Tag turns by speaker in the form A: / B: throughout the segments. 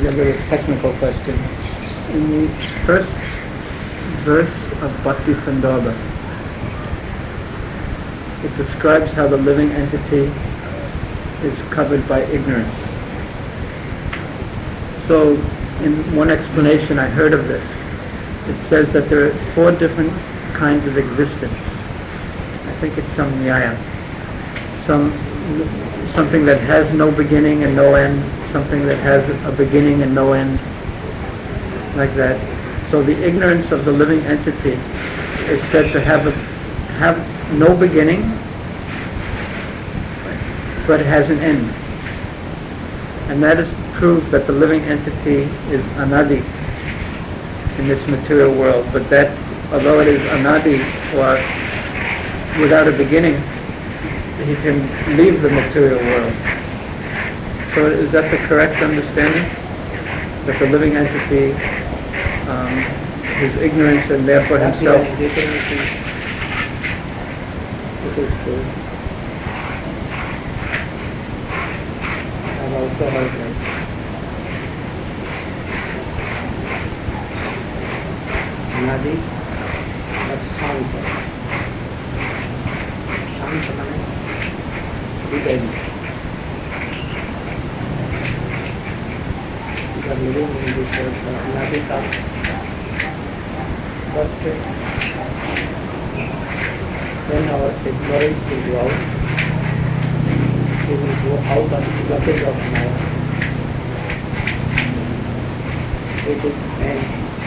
A: a little technical question. In the first verse of Bhakti Sandarbha, it describes how the living entity is covered by ignorance. So, in one explanation I heard of this, it says that there are 4 different kinds of existence. I think it's some nyaya. Something that has no beginning and no end, something that has a beginning and no end, like that. So the ignorance of the living entity is said to have no beginning, but it has an end. And that is proof that the living entity is anadi in this material world, but that although it is anadi, or without a beginning, he can leave the material world. So is that the correct understanding? That the living entity is ignorance and therefore himself...
B: It is true. I've also heard that. Nadi, that's Shanta. Shanta means hidden. You are living in this world. Nadi comes. But when our ignorance will go out, we will go out of the blockage of Maya. It is end.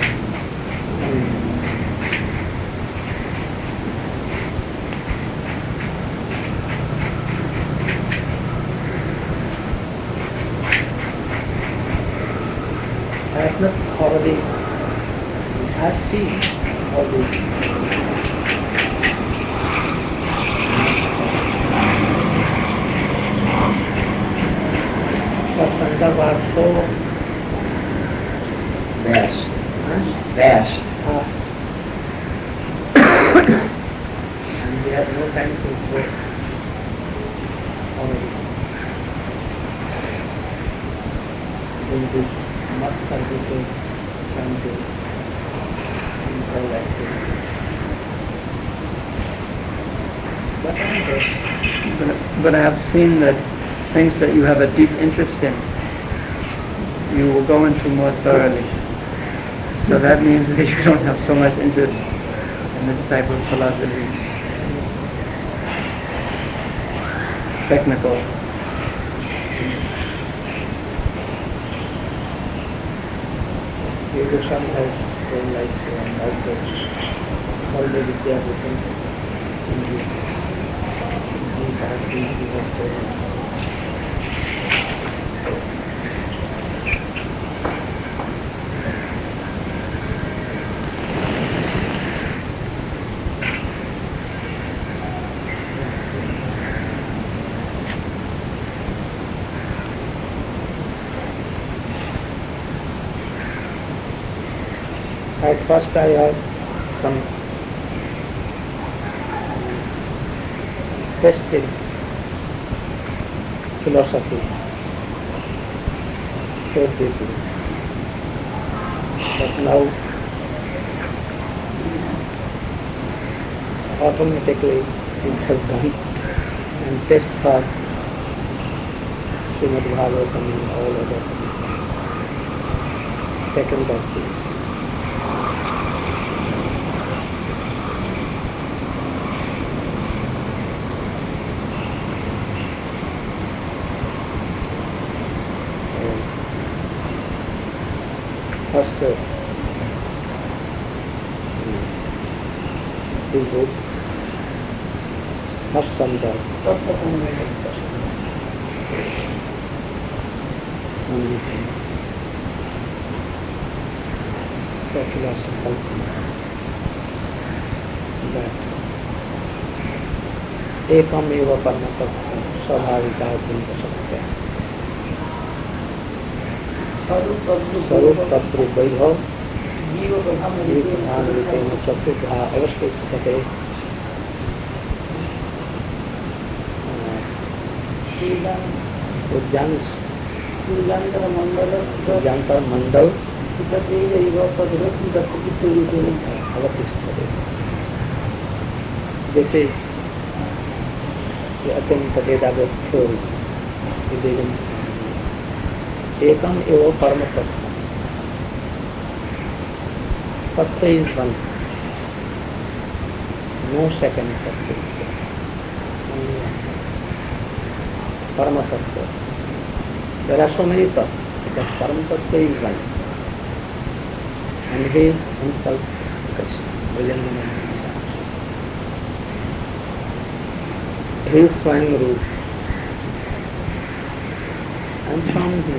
B: I have not thoroughly seen all this. But Sandarbha are so
C: vast. Vast.
B: And we have no time to go already. In this much services, something.
A: But I have seen that things that you have a deep interest in, you will go into more thoroughly. So that means that you don't have so much interest in this type of philosophy. Technical.
B: Education has been like all the Vidya written in this At first I had some tested philosophy so deeply, but now automatically it has done and test for Srimad Bhagavatam and all other second of these. First, he wrote first Sandarbha. So philosophical that ekam eva paramatam स्वाभाविका चिंत सकते हैं स्वरूप तत्व वैभव जीव प्रधान रूपे में चतुर्धा अवश्य स्थित उद्यान Yantar Mandala,
C: Jantar Mandal
B: Tadeva, Padroti, the Pukituri,
C: Avapistade. This is the Atyanta Vedagata theory. The Vedanta. Ekam eva parama tattva. Tattva is one. No second tattva. Only one. Parama tattva. There are so many tattvas, but parama tattva is one. And he is himself Krishna. His Swayam Roop. And from him,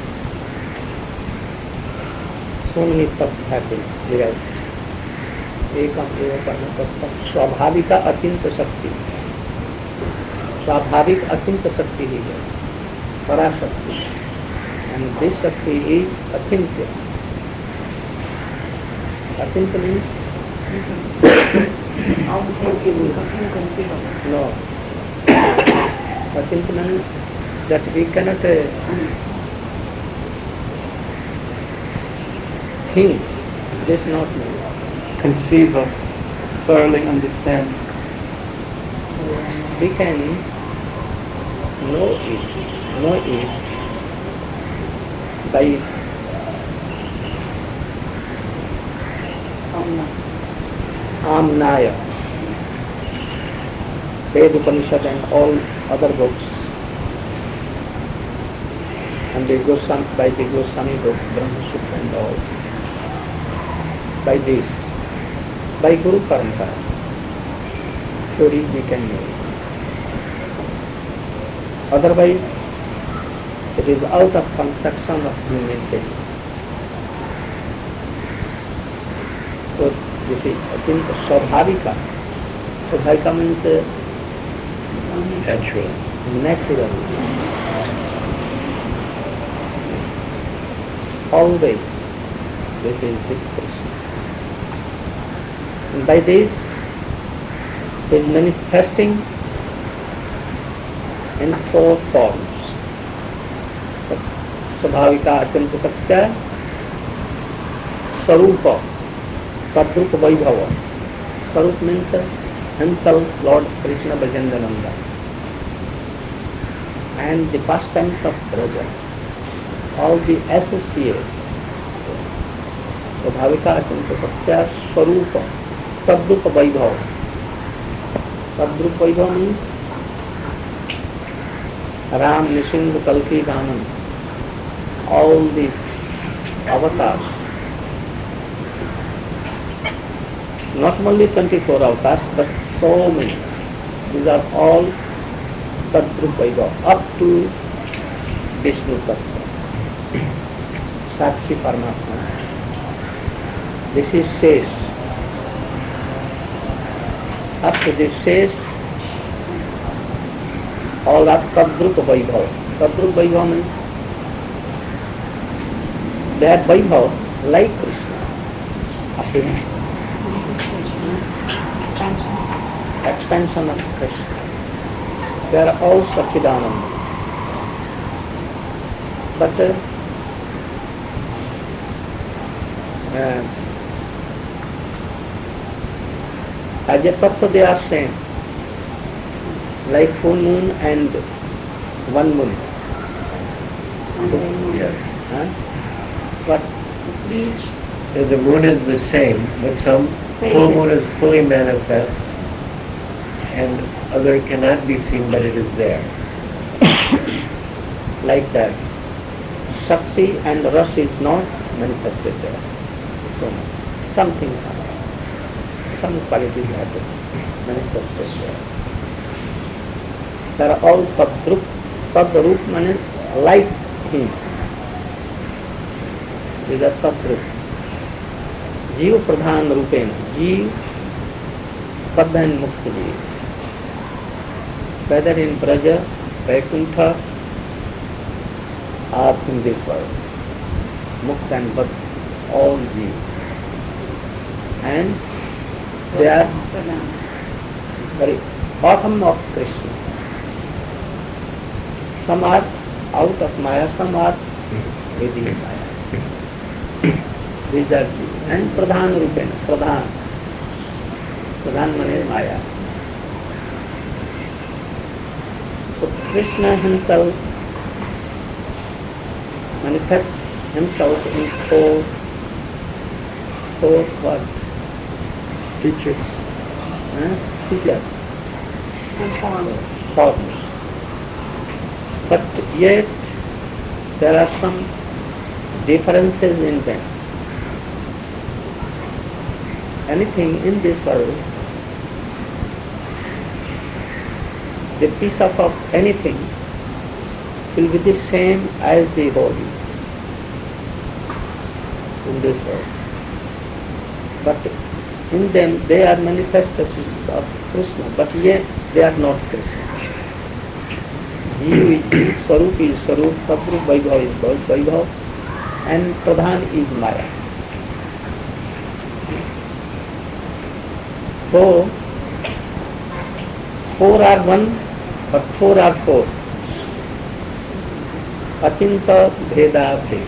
C: so many tattvas have been derived. Ekam eva parama tattva. Swabhavika atinta shakti. Swabhavik atinta shakti ही है. Parashakti. And this Shakti is Atintya. Atintya means no. Atintya means that we cannot think. This not mean.
A: Conceive of, thoroughly understand.
C: We can know it by Amnaya, Ved Upanishad and all other books, and by the Goswami book, Brahma Sutra and all. By this, by Guru Parampara, theory we can know. Otherwise, it is out of construction of human being. So, you see, I think Swabhavika. Swabhavika means
A: Natural.
C: natural. Always, this is with Krishna. And by this, he is manifesting in four forms. Swabhavika Atyanta Satya, Sarupa, Tadrupa Vaibhava. Sarup means himself Lord Krishna Brajendananda. And the pastimes of Braja, all the associates. Swabhavika Atyanta Satya, Sarupa, Tadrupa Vaibhava. Tadrupa Vaibhava means Ram, Nishinda, Kalki, Vaman, all the avatars, not only 24 avatars, but so many. These are all Tadrupa Vaibhava, up to Vishnu Tattva, Sakshi Paramatma. This is Shesh. Up to this Shesh, all are Tadrupa Vaibhava. Tadrupa Vaibhava means that Vaibhava like Krishna. Expansion of Krishna. They are all Satchidananda. But as a tattva they are same. Like full moon and one moon.
A: Yes.
C: Huh? But
A: So the moon is the same, but some full moon is fully manifest, and other cannot be seen, but it is there.
C: like that, Shakti and Ras is not manifested there. So some things are, some qualities are manifested there. They are all Tadrup. Tadrup means like him. These are Tadrup. Jiva Pradhan Rupena. Jiva Padhan Mukti Jiva. Whether in Braja, Vaikuntha, or in this world. Mukta and Bad, all Jiva. And they are very bottom of Krishna. Some are out of Maya, some are within Maya. These are the, and Pradhan Rupena, Pradhan means Maya. So Krishna himself manifests himself in four what?
B: Teachers.
C: Features and forms. But yet there are some differences in them. Anything in this world, the piece of anything will be the same as the bodies in this world. But in them they are manifestations of Krishna, but yet they are not Krishna. Jiva is Jiva, Sarup is Sarup, Sadrup Vaibhav is Vaibhav, and Pradhan is Maya. So, four are one, but four are four. Achinta Bheda Bhed.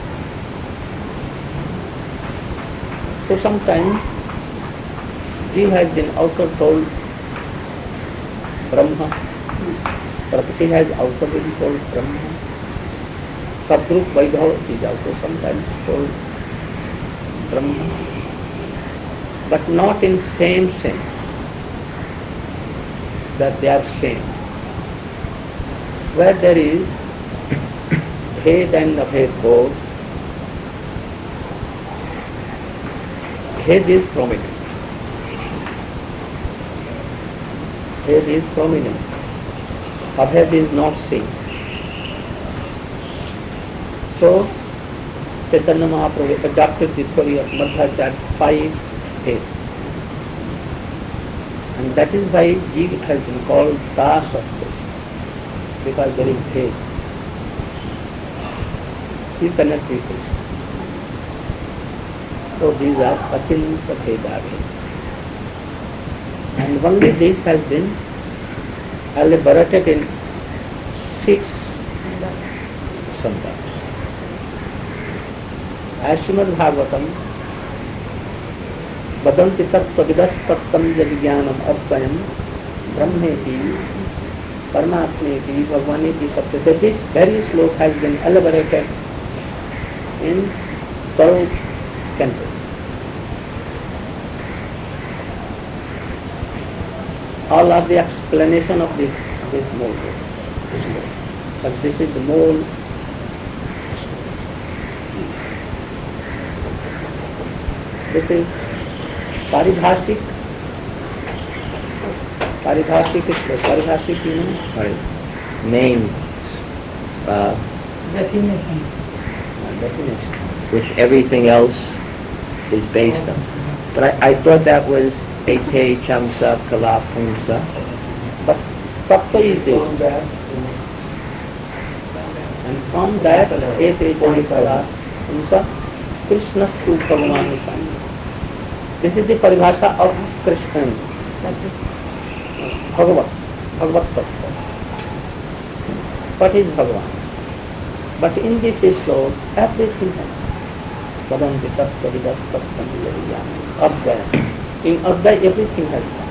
C: So sometimes Jiva has been also told Brahma, Prakriti has also been told Brahma, Sadrup Vaibhav is also sometimes told Brahma, but not in same sense that they are same. Where there is Bhed and Abhed both, Bhed is prominent. Bhed is prominent. Abhed is not seen. So, Chaitanya Mahaprabhu adopted the theory of Madhvacharya 5 Bhed. And that is why Jiva has been called Das of Krishna, because there is Bhed. He cannot be Krishna. So these are Achinta Bheda Bhed. And only this has been elaborated in 6 sandhas. As Srimad Bhagavatam, Vadanti tattva vidas tattam jnanam advayam brahmeti paramatmeti bhagvaneti satyate. This very sloka has been elaborated in 12 cantos. All are the explanation of this mole. But this is the mole. This is Paribhashik. Paribhashik is what? Paribhashik means
D: Names,
B: Definition.
C: definition.
D: which everything else is based on. But I thought that was Ete, Chamsa, Kala, Pumsa.
C: But Tattva is this. And from that, Ete, Chamsa, Pumsa, Krishnastu Bhagavan is found. This is the paribhasha of Krishna, Bhagavat Tattva. What is Bhagavan? But in this sloka, everything has Vadanti tattva vidas tattam jnanam advaya. In advaya, everything has come.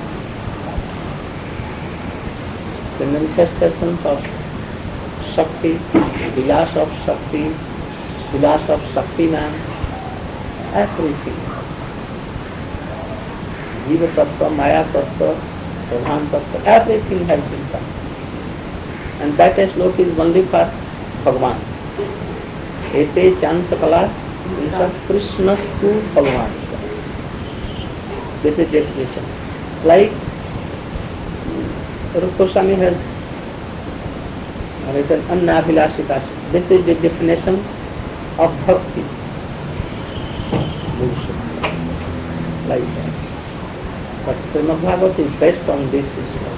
C: The manifestations of Shakti, vilas of Shakti man, everything. Jiva tattva, Maya tattva, Pradhan tattva, everything has been come. And that sloka is only for Bhagavan. Ete Chansakala Krishnastu Bhagavan. This is definition. Like Rupa Goswami has written Annabhilasita. This is the definition of bhakti. Like that. But Srimad Bhagavatam is based on this sloka.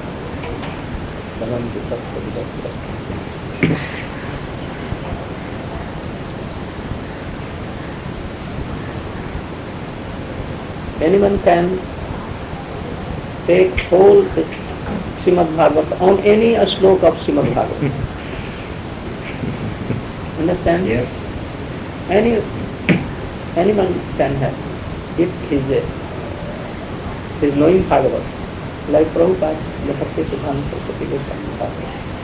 C: Anyone can take whole Srimad Bhagavatam on any sloka of Srimad Bhagavatam Understand?
D: Yes.
C: Anyone can have, if he's knowing Bhagavad. Like Prabhupada, the Bhaktisiddhanta Saraswati Goswami.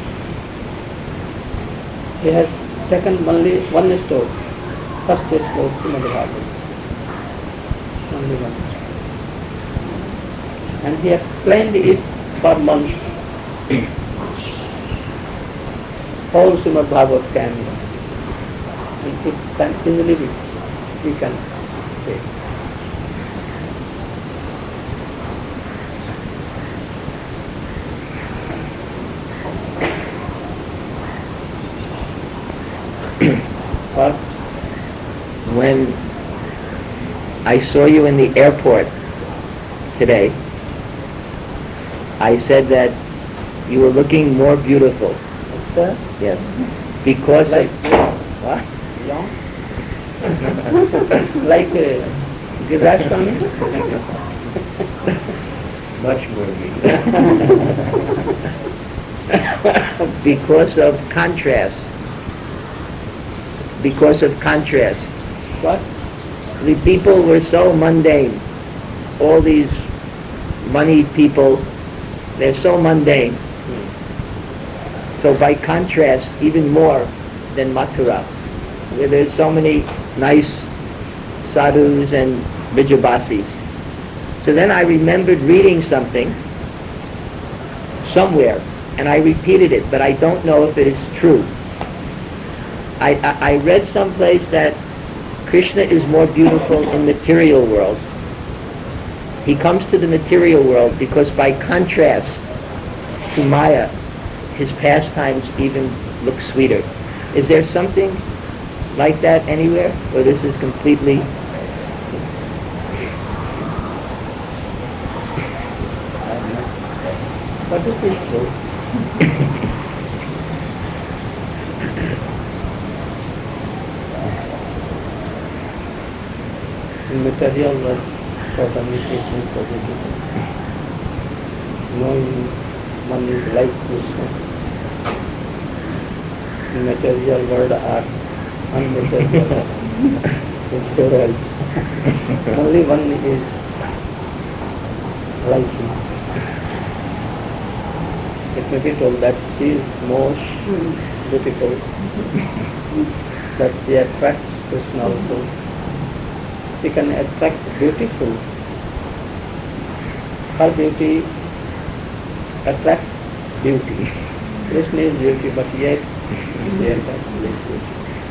C: He has taken only one story, first story, Srimad Bhagavatam. Only one. And he explained it for months. Whole Srimad Bhagavatam can, and it can easily we can say.
D: Well, when I saw you in the airport today, I said that you were looking more beautiful.
C: Sir,
D: Yes. Because
C: like
D: what?
C: young, like Giriraj Swami.
D: Much more because of contrast. Because of contrast.
C: What?
D: The people were so mundane. All these moneyed people, they're so mundane. So by contrast, even more than Mathura, where there's so many nice sadhus and Vijayabasis. So then I remembered reading something somewhere, and I repeated it, but I don't know if it is true. I read someplace that Krishna is more beautiful in material world. He comes to the material world because by contrast to Maya, his pastimes even look sweeter. Is there something like that anywhere? Or this is completely...
C: But it is true. In material world, certainly Krishna is so beautiful. Knowing one is like Krishna. In material world are unmaterial. Materials. Only one is like him. It may be told that she is most beautiful, that she attracts Krishna also. She can attract beautiful. Her beauty attracts beauty. Krishna is beauty, but yet she attracts this beauty.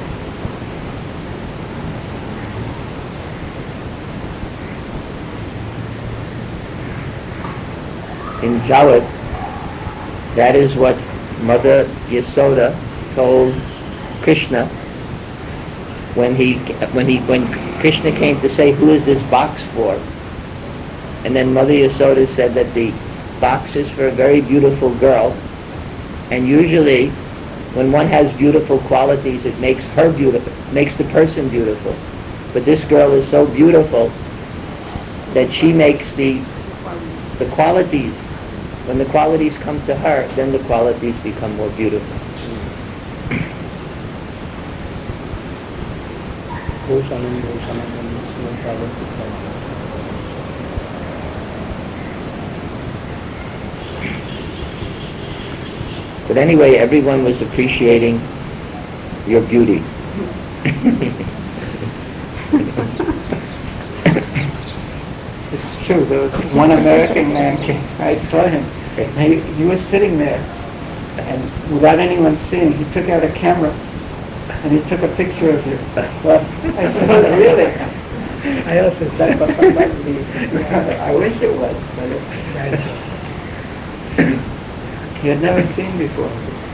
D: In Jawat, that is what Mother Yasoda told Krishna when Krishna came to say, "Who is this box for?" And then Mother Yasoda said that the box is for a very beautiful girl, and usually when one has beautiful qualities, it makes her beautiful, makes the person beautiful. But this girl is so beautiful that she makes the qualities. When the qualities come to her, then the qualities become more beautiful.
C: Bhushanam, Bhushanam, Srimad Bhagavatam.
D: But anyway, everyone was appreciating your beauty.
A: It's true. There was one American man came. I saw him. He was sitting there, and without anyone seeing, he took out a camera and he took a picture of you. Well, I said, really?
C: I also said, but
A: I wish it was, but he had never seen before.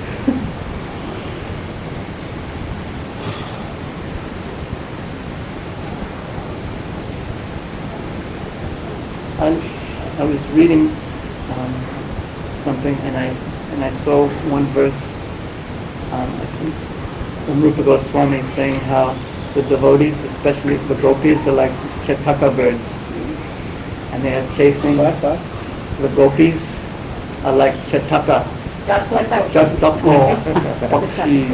A: And I was reading something, and I saw one verse. I think from Rupa Goswami saying how the devotees, especially the gopis, are like chetaka birds, and they are chasing.
C: What?
A: The gopis are like chetaka
C: Chotoko, Pochi,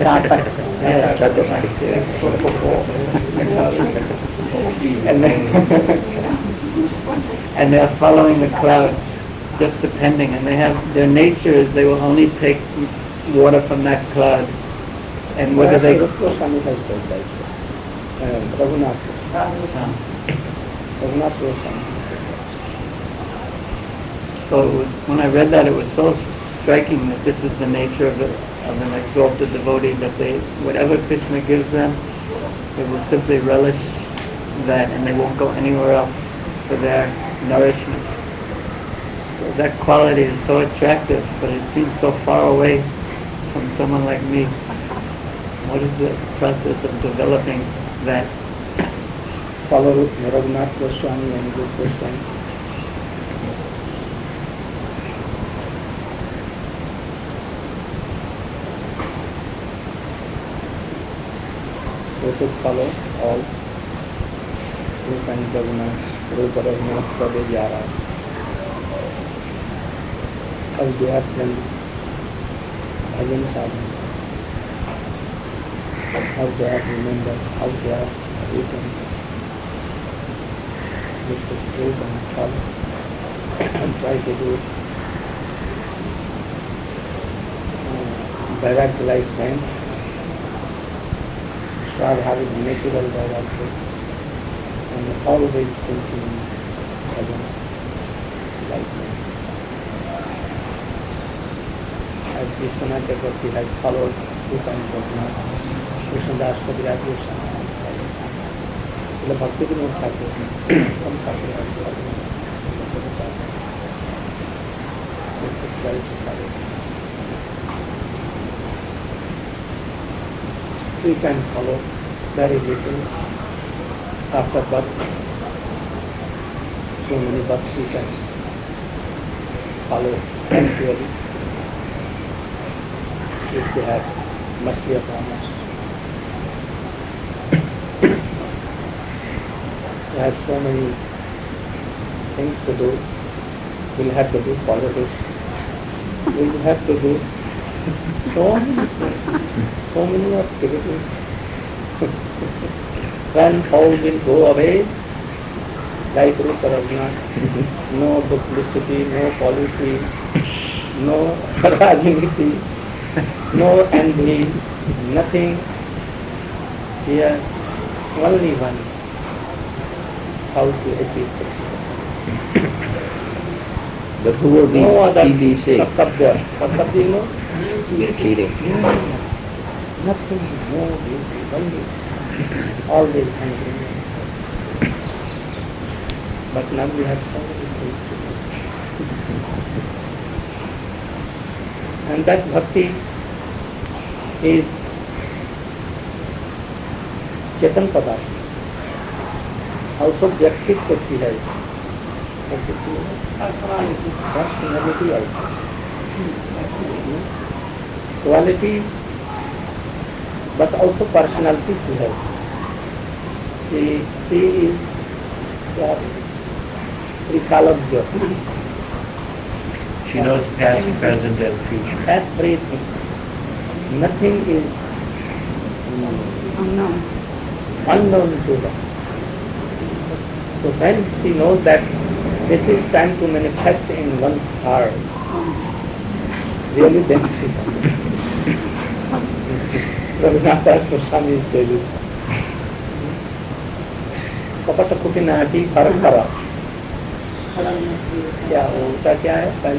A: and they're following the clouds, just depending, and they have, their nature is they will only take water from that cloud, and whether they...
C: Goswami has told that. Raghunath Goswami.
A: So it was, when I read that, it was so striking that this is the nature of an exalted devotee, that they, whatever Krishna gives them, they will simply relish that, and they won't go anywhere else for their nourishment. So that quality is so attractive, but it seems so far away from someone like me. What is the process of developing that?
C: Follow Raghunath Goswami and Rupa Goswami. We should follow all Rupa and Raghunath, Rupa Raghunath, Prabhu Yara. How they have done bhajan sadhana. How they have remembered, how they have written. We should read and follow and try to do it. Vairagya like them. Start having natural vairagya and always thinking bhajan like them. As Vishwanath Chakravarti has followed Rupa and Raghunath, Krishnadas Kaviraj Goswami, the Bhakti Vinod Thakur, some Thakur has followed. This is very follow. We can follow very little after birth. So many births we can follow eventually. If they have mercy upon us. We have so many things to do. We'll have to do politics. We'll have to do so many activities. When all will go away, like Rupa Raghunath, no publicity, no policy, no Rajniti, no envy, nothing. Here, only one. How to achieve this?
D: But who will be
C: No other
D: TBC?
C: Kartavya. Kartavya, you know?
D: You're cheating.
C: Nothing, no beauty, only. Always hungry. But now we have so many things to do. And that bhakti is Chetan Padarth. Also Vyaktit Kochi hai. Personality also. Quality, but also personality she has. She is Trikalabhya.
D: She knows past, present, and future.
C: Everything. Nothing is unknown to her. So when she knows that this is time to manifest in one's heart, really then she comes. Raghunath Das Goswami is telling, Kapata Kutinati Parakara. क्या उनका क्या है पहले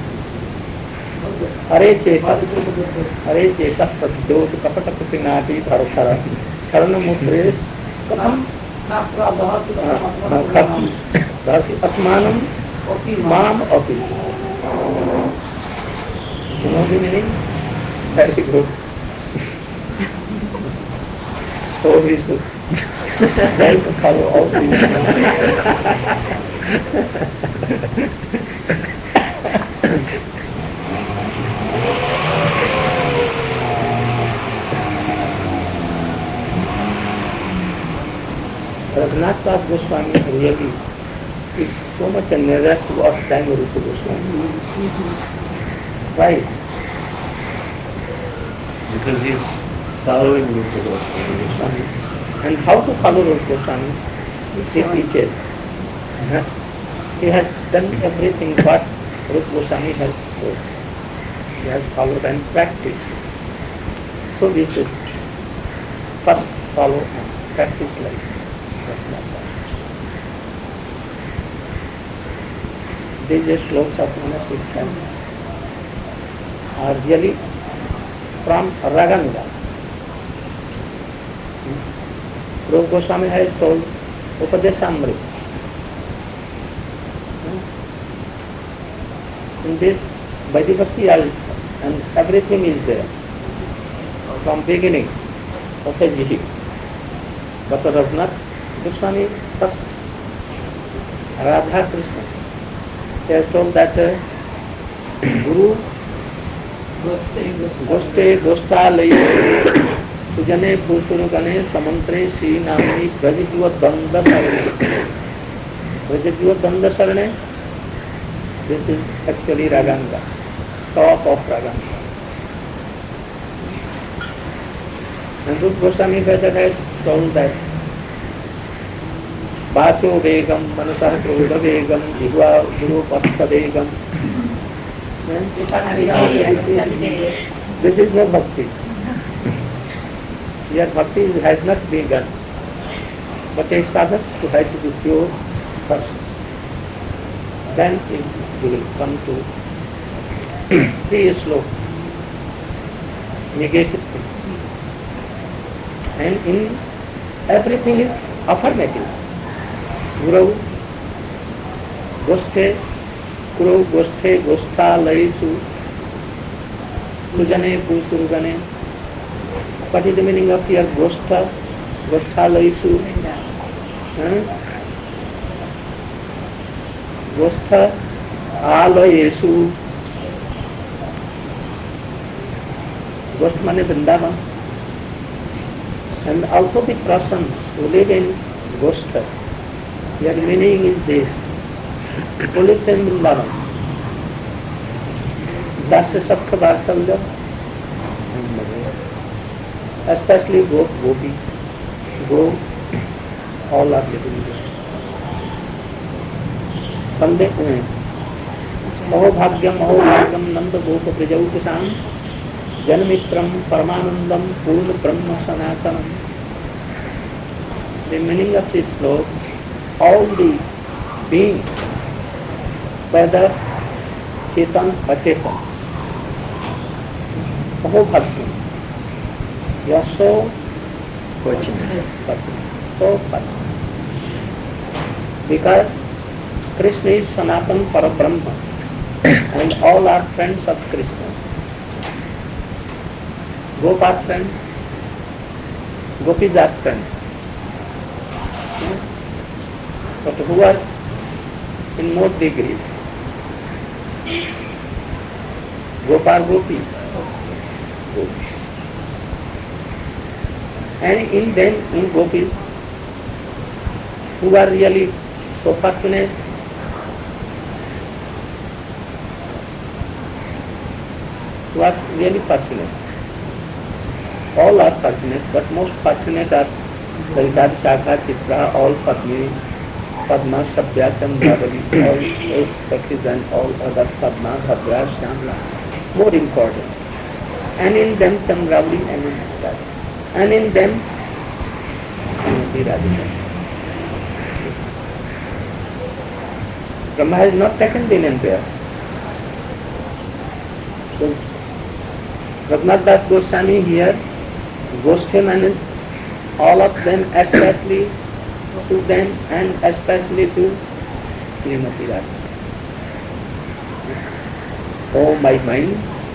C: हरे चेत प्रद्योत कपट कुपिनाटी धरधर शरण मुद्रे कथम आत्मानम माम अपि you know the meaning? Very good. So we should try to follow all these. Raghunath Das Goswami really is so much a nearer to us than Rupa Goswami. Why?
D: Because he's following Rupa Goswami.
C: And how to follow Rupa Goswami? He teaches. He has done everything what Rupa Goswami has told. He has followed and practiced. So we should first follow and practice like that. These slokas of Manasika are really from Raganga. Rupa Goswami has told Upadeshamrita. In this Vaidivakti and everything is there from beginning of a jihi. But Raghunath Goswami first, Radha Krishna, he has told that Guru Goste Gostalaya Sujane Bhusurugane Samantre Sri Namani Brajajiva Danda Sarane. Brajajiva Danda Sarane, this is actually Raganga, top of Raganga. And Rupa Goswami has told that Vacho Vegam, Manasar Krodha Vegam, Jigva Guru Pastha Vegam. This is no bhakti. Your bhakti has not begun. But a sadhak who has to be pure first. Then it will come to 3 slokas, negative things. And in everything is affirmative. Guru Gosthe Guru Gosthe Gosthalaysu Sujane Pusurugane. What is the meaning of here? Gostha, Gosthalaysu, Gostha Alayesu. Gosth means Vrindavan. And also the persons who live in Gostha, their meaning is this: who lives in Vrindavan, Dasya Sakha Vasalya, especially Gopi, Go, all are living there. Bande Maho Nanda Gopa Prajautisam Janamitram Paramanandam Purna Brahma Sanatanam. The meaning of this sloka, all the beings, whether Chetan or Chetan, Maho Bhagyan, you are so fortunate, so fortunate. Because Krishna is Sanatan Parabrahma and all are friends of Krishna. Gop are friends, Gopis are friends. But who are in more degree? Gopar Gopis. And in them, in Gopis, who are really so fortunate, who are really fortunate. All are fortunate, but most fortunate are Sarita, Shakha, Chitra, all Padmini, Padma, Sabya, Chandravali, all 8 Sakhis and all other Padma, Bhadra, Shyamla, more important. And in them Chandravali and in Radha. And in them Srimati Radhika. Brahma has not taken then and there. So Raghunath Das Goswami here, Goshthe means all of them, especially to them and especially to Srimati Radhika. Oh my mind,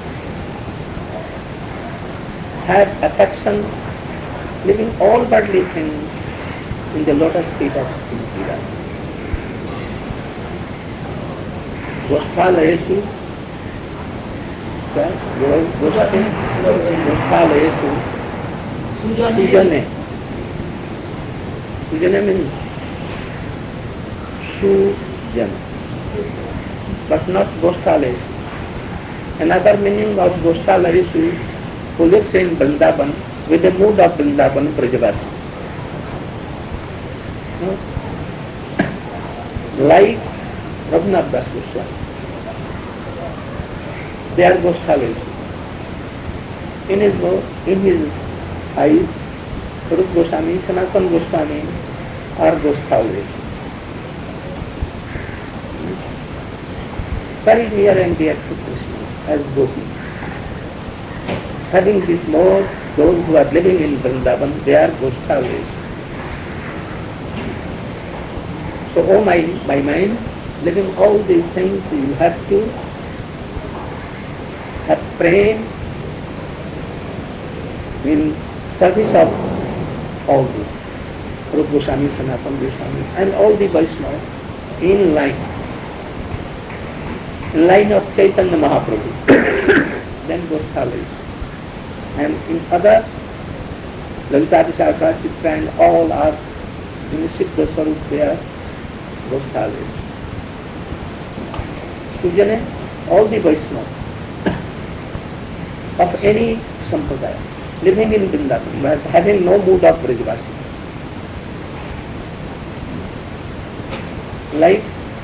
C: have affection, leaving all worldly things in the lotus feet of Srimati Radhika. Gosthalayesu, Gosthalayesu, Sujane. Sujane means Sujana, but not Gosthalayesu. Another meaning of Gosthalayesu
D: who lives in Vrindavan with the mood of Vrindavan Brajavasi. Like Raghunath Das Goswami. They are Goswamis. In his eyes, Rup Goswami, Sanatana Goswami are Goswamis. Very near and dear to Krishna as Gopi. Having this mode, those who are living in Vrindavan, they are Goswamis. So, oh my mind, living all these things, you have to have prayed in service of all this. Rupa Goswami, Sanatana Goswami, and all the Vaishnavas in line of Chaitanya Mahaprabhu, then Goswamis. And in other, Lalita Vishakha, Chitra, and all are in Siddha Swarup, they are Goswamis. Sujane, all the Vaishnavas of any sampradaya, living in Vrindavan, but having no mood of Brajavasi. Like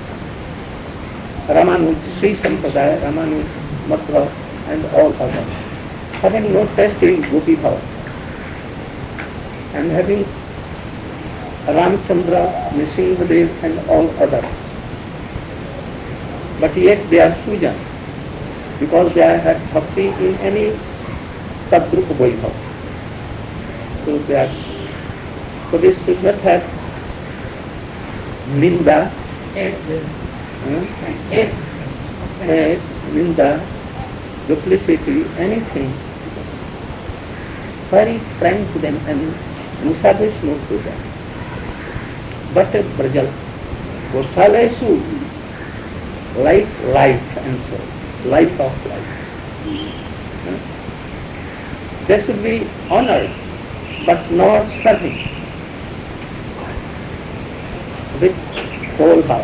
D: Ramanuj, Sri Sampradaya, Ramanuj, Mathura, and all others, having no taste in Gopi Bhava, and having Ramchandra, Nrsimhadev, and all others. But yet they are Sujan, because they have bhakti in any Tadrupa Vaibhav. So this should not have Ninda, Ninda, duplicity, anything. Very frank to them and service no to them. But Brajal, Goswalesu, like life and soul, life of life. They should be honored, but not serving with whole heart.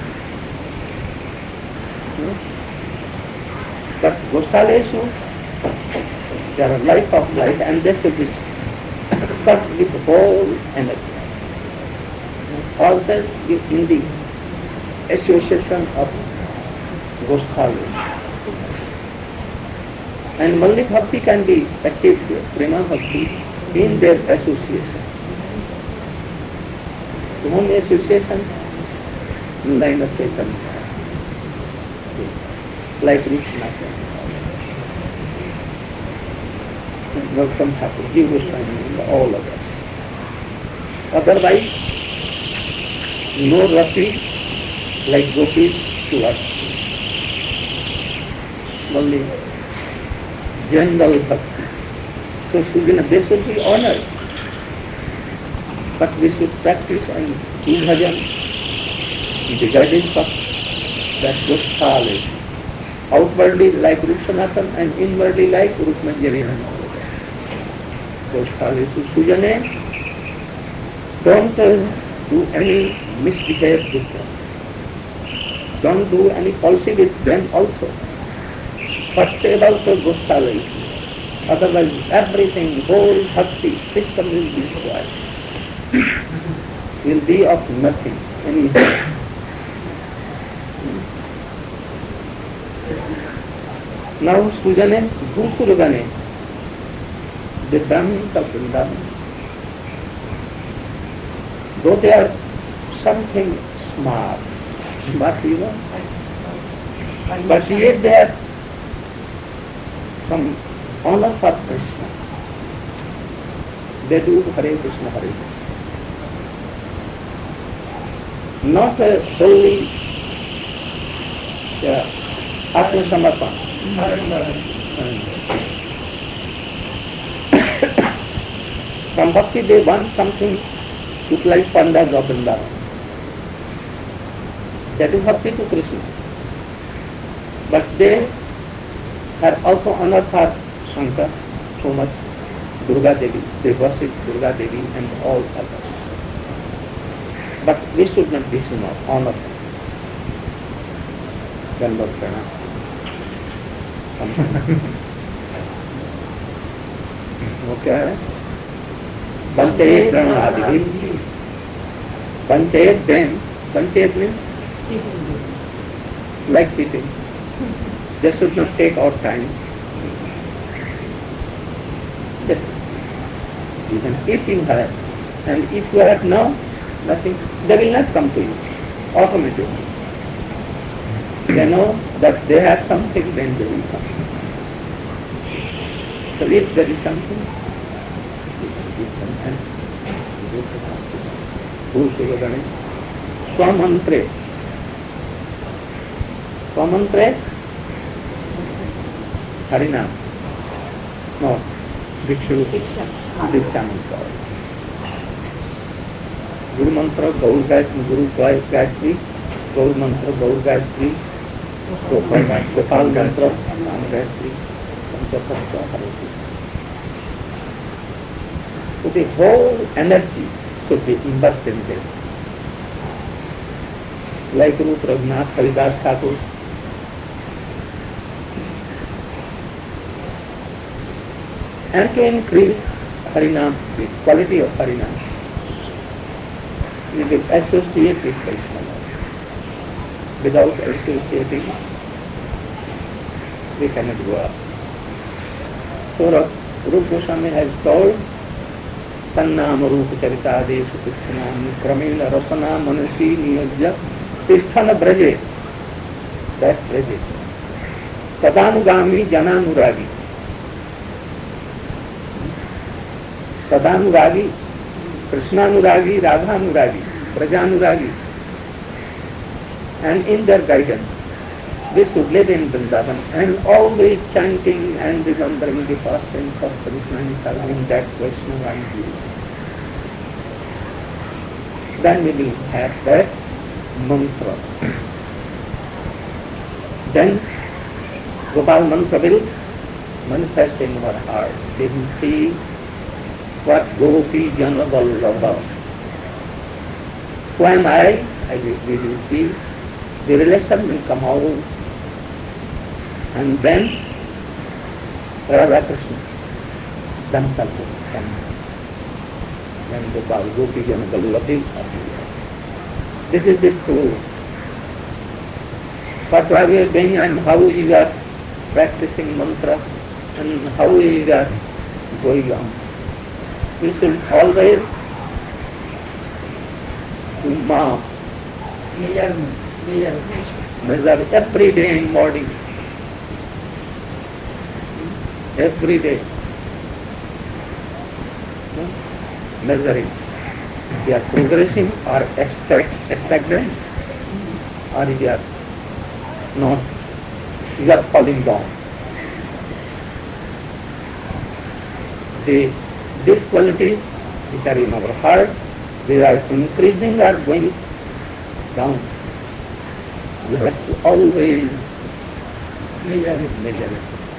D: But Goswalesu, they are life of life, and they should be served with whole energy. Also in the association of Goswamis. And only bhakti can be achieved, prema bhakti, in their association. To whom association? In line of Chaitanya. Like Krishna. Welcome Thakur, Jiva Goswami, all of us. Otherwise, no rati like gopis to us. Only general bhakti. So they should be honored. But we should practice and do bhajan in the guidance of that Goswami. Outwardly like Rup Sanatana and inwardly like Rup Manjari and all of that. Goswami Sujane, don't do any misbehave with them. Don't do any policy with them also. First about the Goswami. Otherwise everything, whole bhakti system will be spoiled. Will be of nothing anyhow. Now Sujane, Gusurugane, the Brahmins of Vrindavan, though they are something smart, but yet they have some honor for Krishna. They do Hare Krishna, Hare Krishna. Not solely Atma Samarpan. From bhakti they want something to like Pandas of Vrindavan. That is bhakti to Krishna. But they have also honor for Shankar so much, Durga Devi, they worship Durga Devi and all others. But we should not be seen of honor. Dandot Pranam. वो क्या है? Panchayet Pranadhi. Panchayet then, Panchayet means like eating. Just should not take our time. Just you can eat in her, and if you have no, nothing, they will not come to you automatically. They know that they have something, then they will come. So if there is something, Swamantre. Swamantre? Harinam. No. Diksha mantra. Guru mantra, Gaur Gayatri, Guru Gayatri, Gaur mantra, Gaur Gayatri, Gopal mantra, Ram Gayatri, Panchapatra, Hare. So the whole energy should be immersed in this. Like Rupa Raghunath Haridas Thakur. And to increase Harinam, the quality of Harinam, we will associate with Vaishnava. Without associating, we cannot go up. So Rupa Goswami has told Tannam Rupa Charitadeshu Krishnam Kramena Rasana Manasi Niyajya Tisthana Braje. That's Braje. Tadanugami Jananuragi. Tadanuragi, Krishnanuragi, Radhanuragi, Prajanuragi. And in their guidance, they should live in Vrindavan and always chanting and remembering the pastimes of Krishna and serving that Vaishnava ideal. Then we will have that mantra. Then Gopal mantra will manifest in our heart. We will see what Gopi Jana Vallabha. Who am I? We will see. The relation will come out, and then Radha Krishna themselves will come. Then Gopal Gopi Jana Vallabha. This is the truth. What are we doing and how we are practicing mantra and how we are going on. We should always measure every day in morning. Every day. Measuring. We are progressing or stagnant, or we are not. We are falling down. These qualities which are in our heart, they are increasing or going down. We have to always measure it.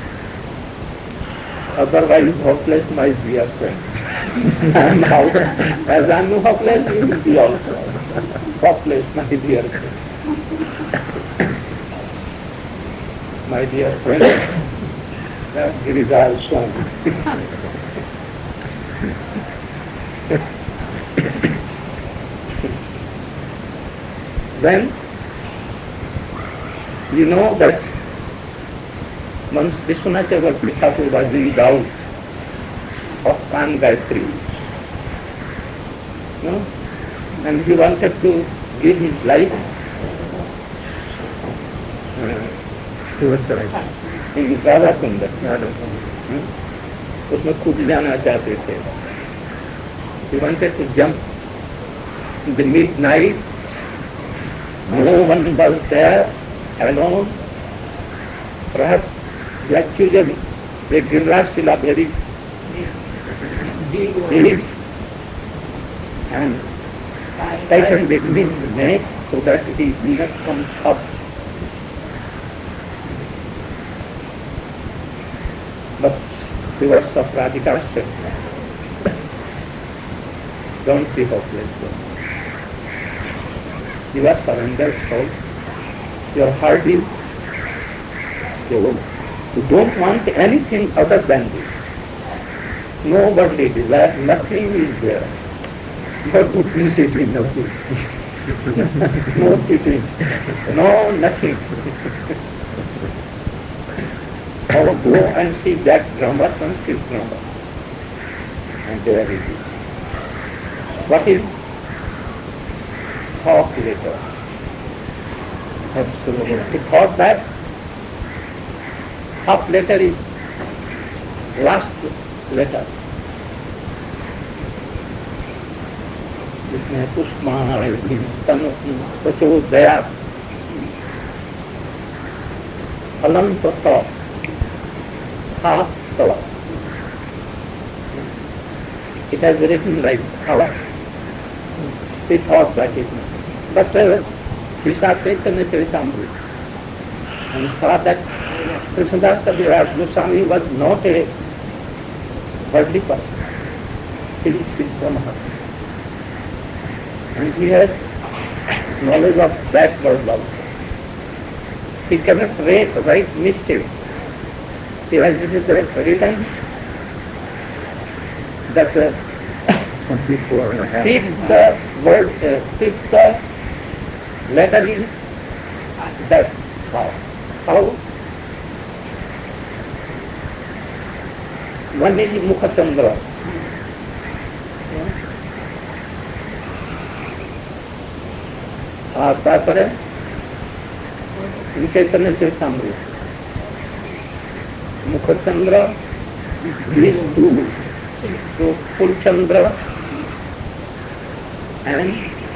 D: Otherwise, hopeless might be a friend. As I am hopeless, you will be also hopeless, my dear friend. My dear friend, that Giridhar Swami. Then, you know that once Vishwanath Thakur was in doubt of Kan Gayatri, no? And he wanted to give his life. He was right. In Radha Kunda. उसमें कूद जाना चाहते थे. He wanted to jump in the midnight. No one was there alone. Perhaps the accuser, the Giriraj Sila very deep and tightened between the neck so that he will not come up. But the words of Radhika said, don't be hopeless. You are surrendered soul. Your heart is you don't want anything other than this.
C: No worldly desire, nothing is there. No duplicity, nothing. No cheating, no nothing. Or go and see that grammar, Sanskrit grammar. And there it is. What is thought letter?
A: Absolutely.
C: He thought that thought letter is last letter. जिसमें पुष्पमाला तनु प्रचोदया फलं तत्व तव. It has written like our. He thought that it, but he saw Chaitanya Charitamrita and saw that Krishnadas Kaviraj Goswami was not a worldly person. He is Brahma. And he has knowledge of that world also. He cannot write mystery. He has written that
A: 24 and a half.
C: fifth letter is that how? One is Mukha Chandra. तारपरे चैतन्य चरितामृत मुखचंद्र विष्णु तो फुलचंद्र and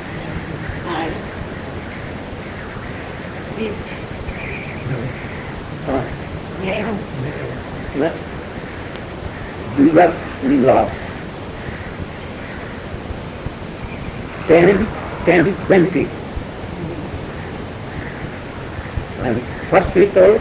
C: these are in last 10, 20. And first we told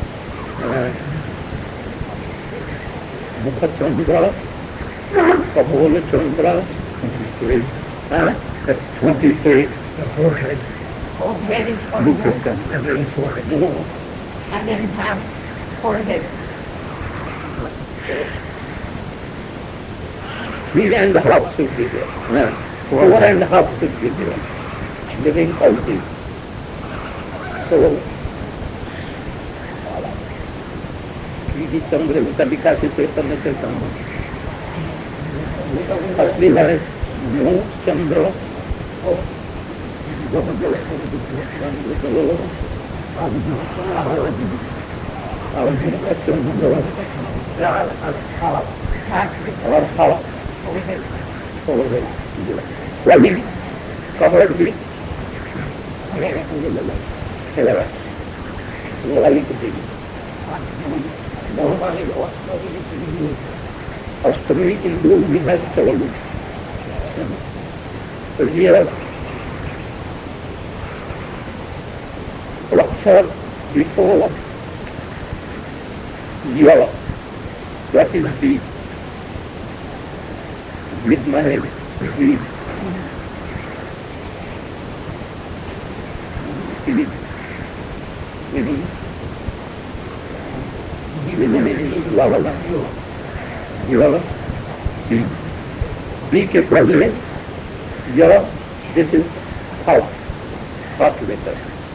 C: Mukha Chandra, Kapola Chandra, 23. That's 23.
A: The forehead.
E: Forehead is
A: Mukha and forehead.
E: and then have forehead.
C: 3.5 should be there. 4.5 should be there. Living quality. So, Sri Chandra Vikas is Chaitanya Chaitanya. Firstly there is no Chandra. Covered with Astami in blue we have told. Here, lecture before Europe, that is the with my head. Be president, this is power, thought letter.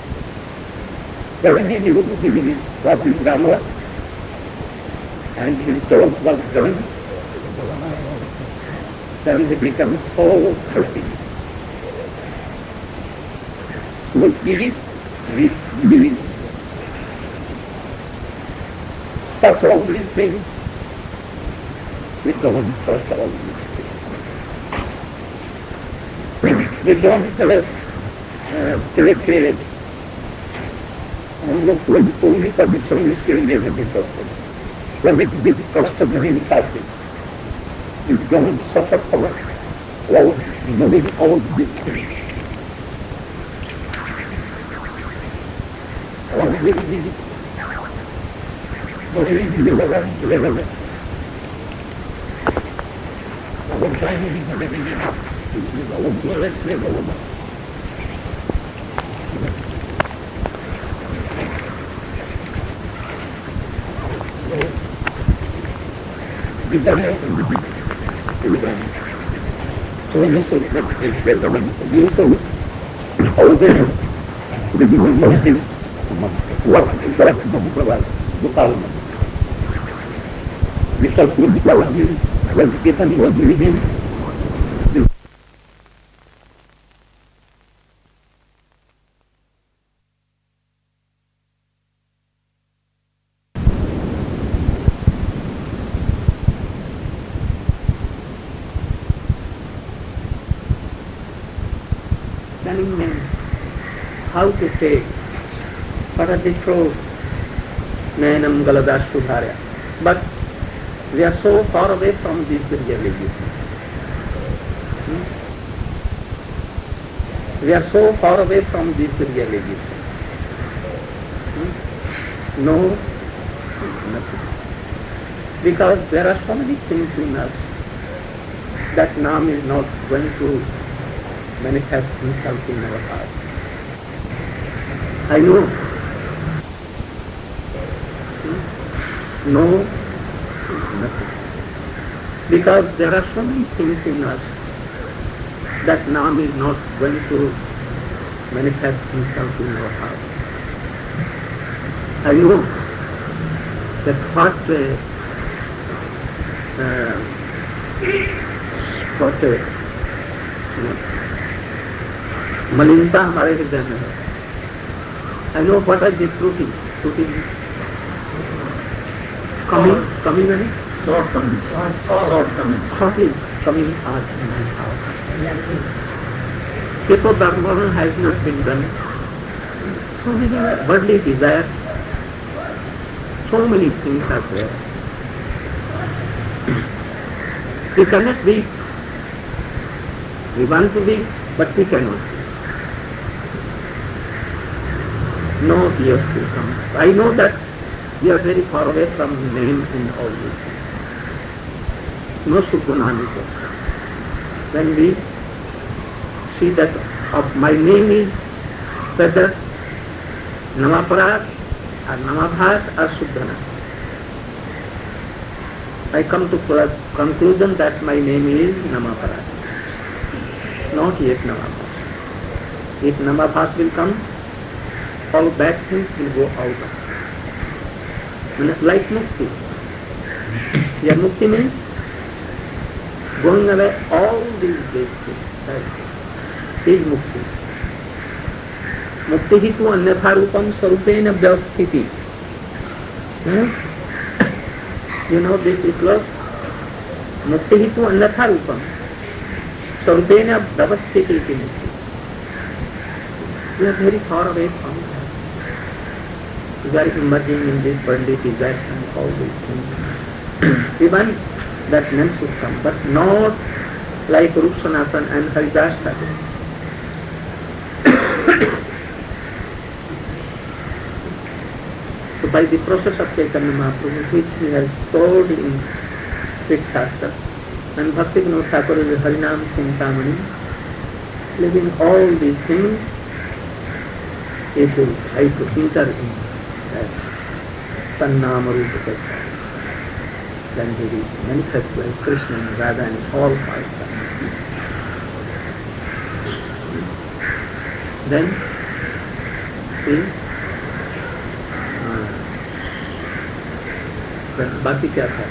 C: When he would give his Swati Brahma, and his job was done, then he becomes so thirsty. So he is starts all these things with the one first of all these things. They don't selected and look like only for the only skill they have been trusted. When it is trusted in fasting, you don't suffer for all knowing all these things. Telling them how to take Paraditro Nayanam Galadashudharya. But we are so far away from this realization. We are so far away from this realization. No, nothing. Because there are so many things in us that Naam is not going to manifest himself in our heart. I know. No, nothing. Because there are so many things in us that Naam is not going to manifest himself in our heart. I know that what मलिनता हमारे हृदय में है. I know what is the त्रुटि कमी नहीं coming out in my house. Before that one has not been done. So many worldly desires, so many things are there. We cannot be. We want to be, but we cannot. No tears will come. I know that we are very far away from name in all this. No Sukunami. When we see that of my name is whether Namaparad or Namabhas or Suddhana, I come to conclusion that my name is Namaparad. Not yet Namabhas. If Namabhas will come, all bad things will go out of it. And it's like Mukti. Yeah, Mukti means going away all these bad things. That is Mukti. Mukti hi tu anyatha rupam sarupena vyavasthiti. You know this sloka? Mukti hi tu anyatha rupam sarupena vyavasthiti iti Mukti. We are very far away from that. We are emerging in this worldly desires and all these things. Even that name should come, but not like Rup Sanatan and Haridas Thakur. So by the process of Chaitanya Mahaprabhu, which he has told in Sri Shastra, and Bhakti Vinod Thakur is Harinam Chintamani, living all these things, he should try to enter in that Sannama Rupa Tattva. Then he will manifest by Krishna and Radha and all five times. Then, see, बाकी क्या था?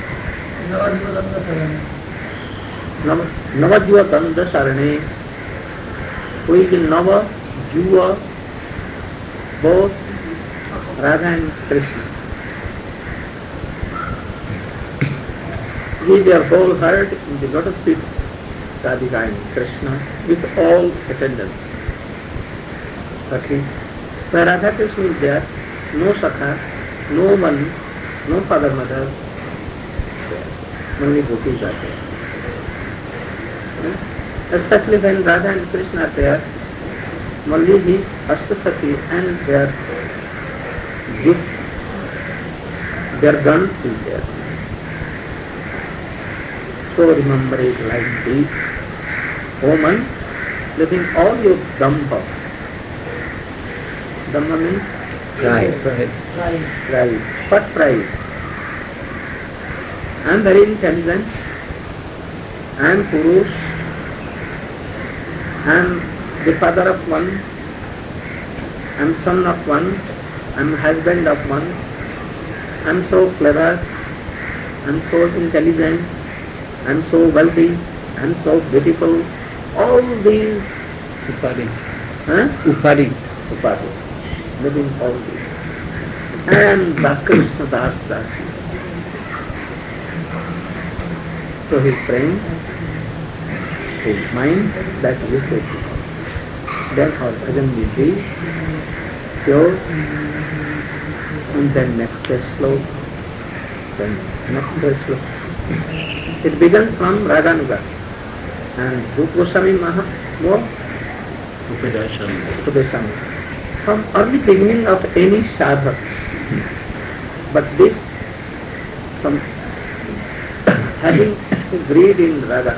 C: नवजुव दंड शरणे, कोई भी नव जुव both Radha and Krishna. Give their whole heart in the lotus feet Radhika and Krishna with all attendants. Sakhi. Where Radha Krishna is there, no Sakha, no one, no father, mother, only gopis are there. Especially when Radha and Krishna are there, only the Ashtasati and their gift, their gun is there. So remember it like this. Woman, letting all your dhamma. Dhamma means pride. What pride?
A: I am very intelligent, I am Purush, I am the father of one, I am son of one, I am husband of one, I am so clever, I am so intelligent, I am so wealthy, I am so beautiful. All these
D: Upadi.
A: Upadi, living all these. And Krishna Das Dasi. So his brain, his mind, that is it. Then our bhajan will be pure, and then next day slow, then next day slow. It begins from Radhanuga. And Rupa Goswami Mahaprabhu, Upadeshamrita. From early beginning of any sadhak. But this, from having greed in Radha,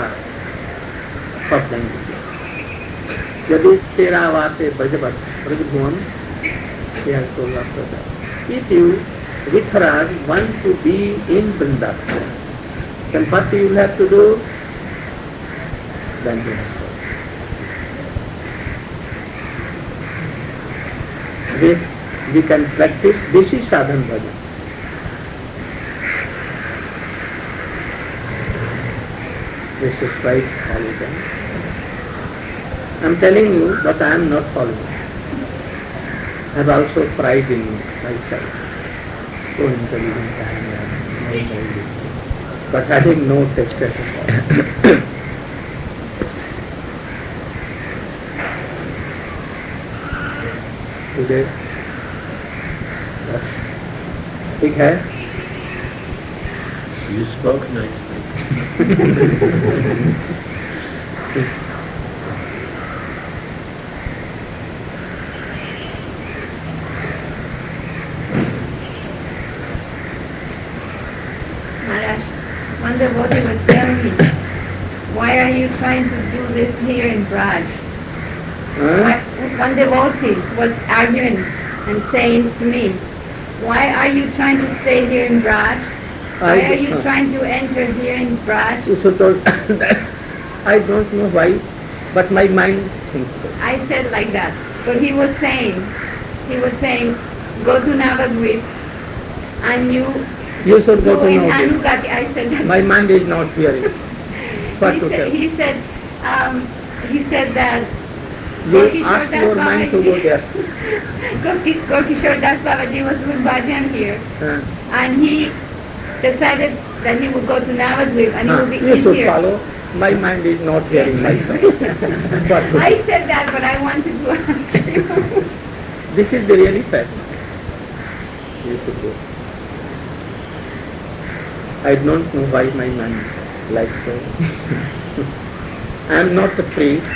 A: first language. Yadi Tera Vase Brajavat, Brajabhuvan, he has told after that. If you, Vitharaj, want to be in Vrindavan, then what you will have to do? Then you have to. This we can practice, this is sadhan bhajan. This is right follow them. I am telling you, but I am not following. I have also pride in myself. So intelligent I am, but having no taste at all. Today, बस ठीक है.
C: You spoke nicely.
E: Maharaj, one devotee was telling me, why are you trying to do this here in Braj? One devotee was arguing and saying to me, why are you trying to stay here in Braj? Why are you trying to enter here in Braj?
A: You should told that I don't know why, but my mind thinks so.
E: I said like that. But he was saying, go to Navadvip and you
A: should go to
E: in
A: Navadvip.
E: Anugati. I said that.
A: My mind is not hearing. What to tell?
E: He said that
A: You ask your mind to go there.
E: Gorkishore Das Babaji was doing bhajan here, and he decided that he would go to Navadvip and he would be
A: You
E: in
A: should
E: here.
A: follow. My mind is not hearing myself. What to
E: I
A: do?
E: said that, but I wanted to ask you.
A: This is the really fact. You should go. I don't know why my mind like so. I am not a priest.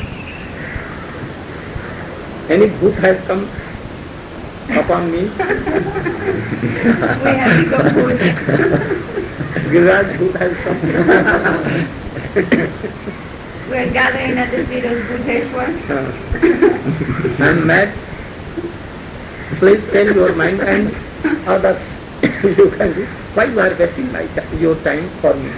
A: Any book has come upon me.
E: We have to go food.
A: Giriraj book has come.
E: We are gathering at the feet of Bhuteshwar.
A: I am mad. Please tell your mind and others you can do. Why you are wasting your time for me?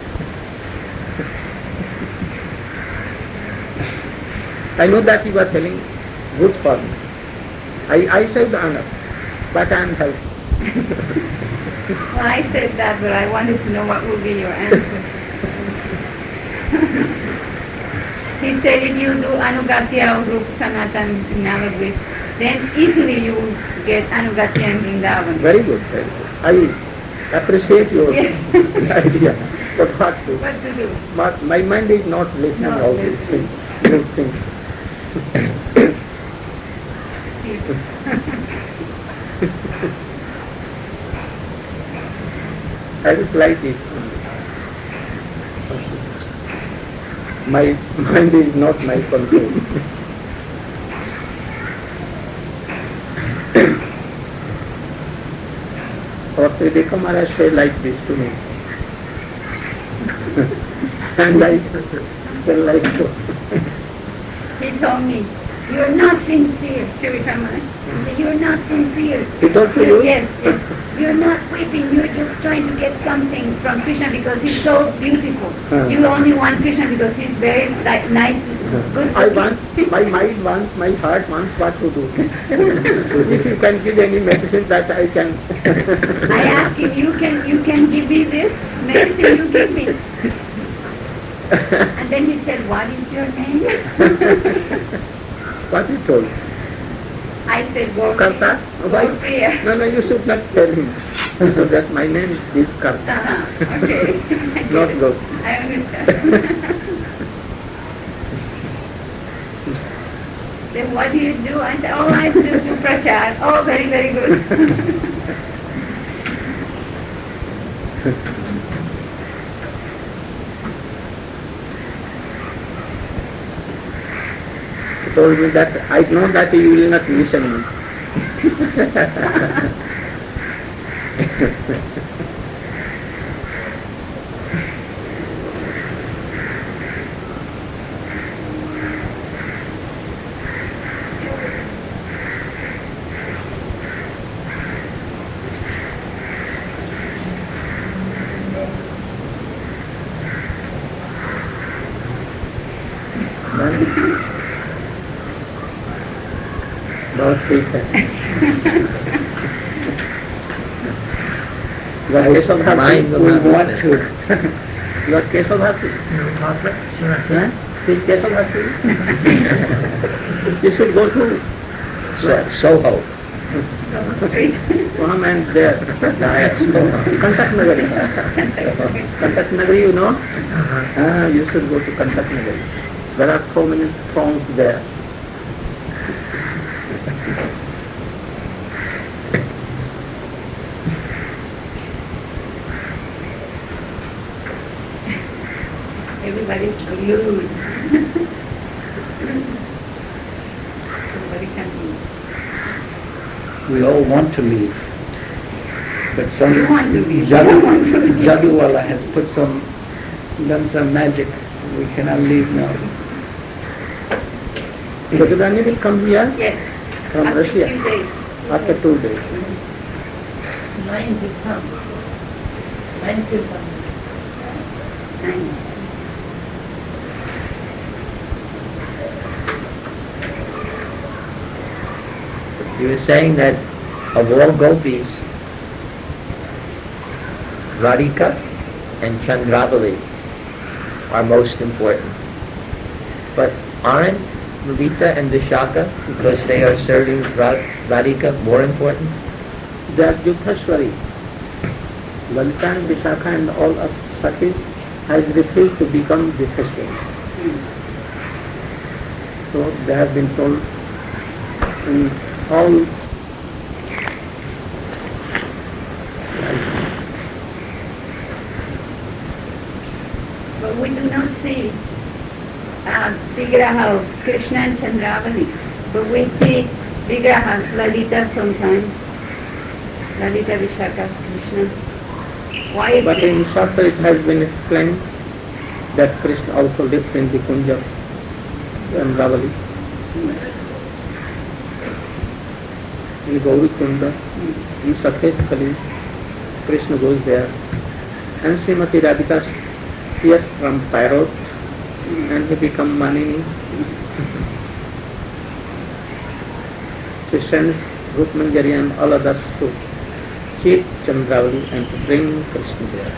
A: I know that you are telling good for me. I said honor, but I am helping.
E: Well, I said that, but I wanted to know what would be your answer. He said if you do Anugatya of Rupa Sanatan in Navadvip, then easily you will get Anugatya in Vrindavan.
A: Very good, very good. I appreciate your
E: Yes.
A: idea. But what to do?
E: What to do?
A: But my mind is not listening
E: No,
A: all these things. Good things. I just like it. My mind is not my control. Or Trideka Maharaj said like this to me. And I said like so.
E: He told me, you're not sincere, Sri Raman. You're not sincere.
A: He told to you?
E: Yes, yes. You're not weeping, you're just trying to get something from Krishna because he's so beautiful. You only want Krishna because he's very nice, good.
A: I want, my mind wants, my heart wants what to do. If you can give any medicine that I can.
E: I asked him, you can give me this medicine, you give me. And then he said, what is your name?
A: What he told?
E: I said, go
A: Karta? Why?
E: Priya.
A: No, you should not tell him. So that my name is Karta.
E: Okay.
A: Not Gop.
E: I understand. Then what do you do? I said, oh, I do prachar. Oh, very, very good.
A: He told me that I know that you will not listen me. बहुत ठीक है Keshav
D: Mind will
A: will
D: not
A: want
D: listen.
A: to you are Keshav Bharti He's Keshav Bharti you should go to
D: Soho.
A: Waham and there Kantak Nagari Kantak Nagari you know you should go to Kantak Nagari there are so many thrones there.
E: Everybody's glued. Nobody can leave.
C: We all want to leave, but some
E: You want to leave.
C: Jaduwala has done some magic. We cannot leave now.
A: Jagudani will come here
E: Yes.
A: from
E: After
A: Russia
E: 2 days.
A: after 2 days.
B: 9 will come. 9 will come.
E: 9.
D: You were saying that of all gopis, Radhika and Chandravali are most important. But aren't Lalita and Vishaka, because they are serving Radhika, more important?
A: They are Yuddhashwari. Lalita and Vishaka and all us Sakhis has refused to become Yuddhashwari. So they have been told in all
E: But we do not see Vigraha of Krishna and Chandravali. But we see Vigraha, Lalita sometimes. Lalita, Vishaka, Krishna. Why is
A: but
E: it?
A: in Shastra it has been explained that Krishna also lives in the Kunja and Ravali. In Gauri Kunda, in Sakhet Kali, Krishna goes there. And Srimati Radhika yes from Parrot and he become Manini. She sends Rukmanjari and all others to cheat Chandravali and to bring Krishna there.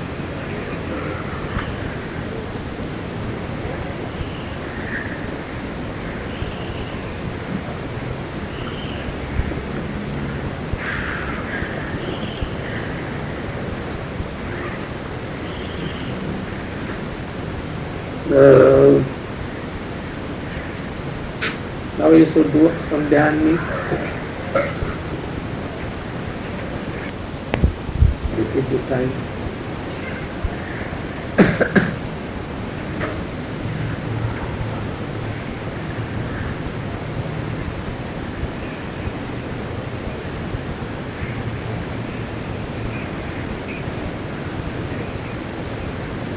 A: Now you should do some dhyan. This is the time.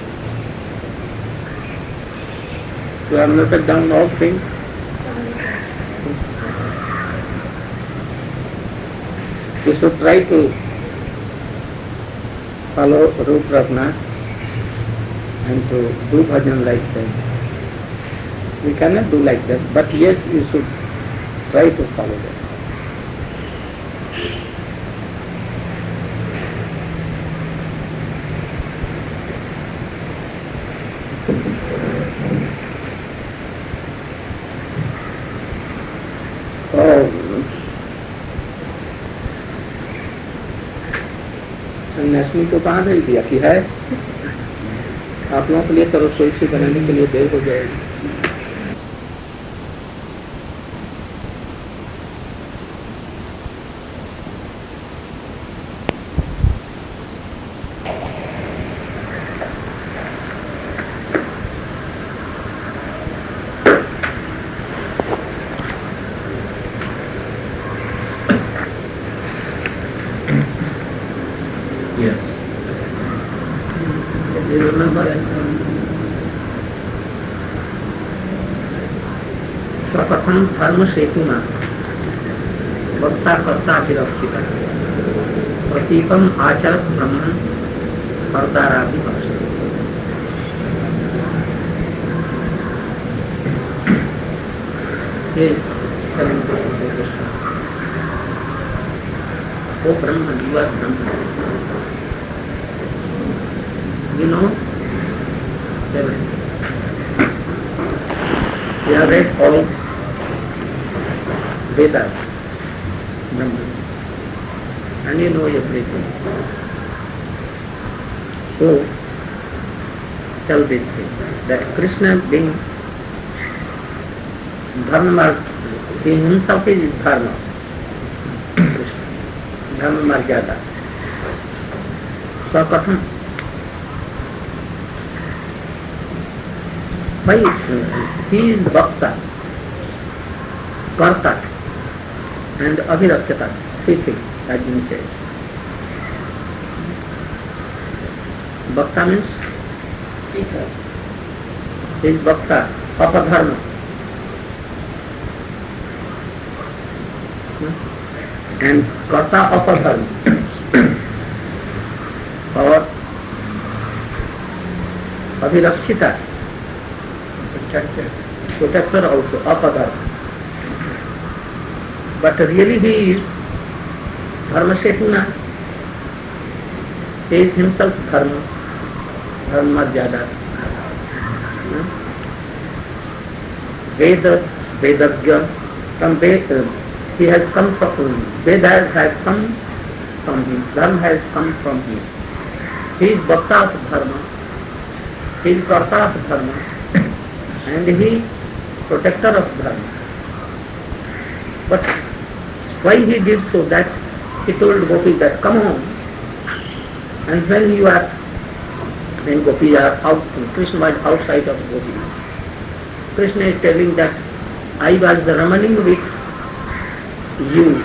A: You have noted down all things. We should try to follow Rup Raghunath and to do bhajan like that. We cannot do like that, but yes, you should try to follow that. सन्यासी को कहाँ भेज दिया कि है आप लोगों के लिए तो रसोई से बनाने के लिए देर हो जाएगी. स्वकथन धर्म सेतुना वक्ता कर्ता अभिरक्षिता प्रतीकम आचरत ब्रह्मण कर्तारापि भक्षते. वो ब्रह्म युवा ब्रह्म you know everything. You have read all Vedas, Brahman, and you know everything. So, tell this thing, that Krishna being Dharma, he himself is Dharma, Dharma Marjada. So, Katham, why he is Bhakta, Karta, and Abhirakshata, three things has been said. Bhakta means speaker. He is Bhakta, Apadharma. And Karta Apadharma. Or Abhirakshita, protector also, Apadharma. But really he is Dharma Setuna. He is himself Dharma, Dharma Jada. Veda, Vedagya, from Veda, he has come from him. Veda has come from him. Dharma has come from him. He is Bhakta of Dharma. He is Karta of Dharma. And he is protector of Dharma. But why he did so? That he told Gopi that come home, and when you are, when Gopi are out, Krishna was outside of Gopi. Krishna is telling that I was ramaning with you.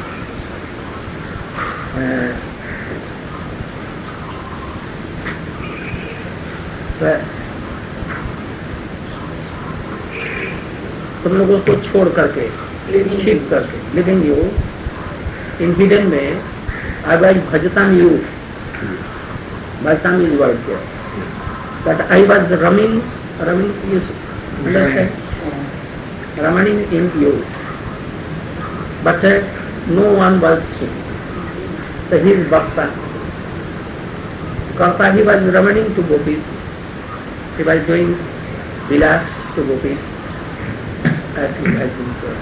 A: तुम लोगों को छोड़ करके, छिप करके, living you, in hidden way, I was bhajatam you. Bhajatam is word there. But I was ramming you understand? Ramaning in you. But no one was seeing. So he is Bhakta. Karta, he was ramaning to Gopis. He was doing vilas to Gopis. As he has been told.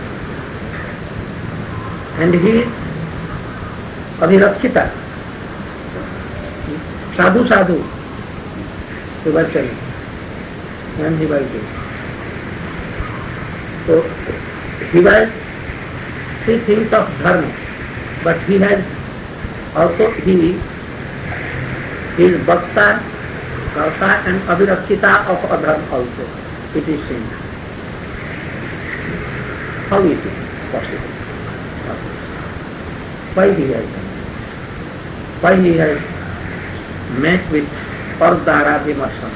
A: And he is Abhirakshita. Sadhu Sadhu. He was saying. And he was doing. So he was three things of dharma. But he has also, he is Bhakta, Karta and Abhirakshita of adharma also. It is seen. How is it possible? Why he has done? Why he has met with Pardara Vimarsana?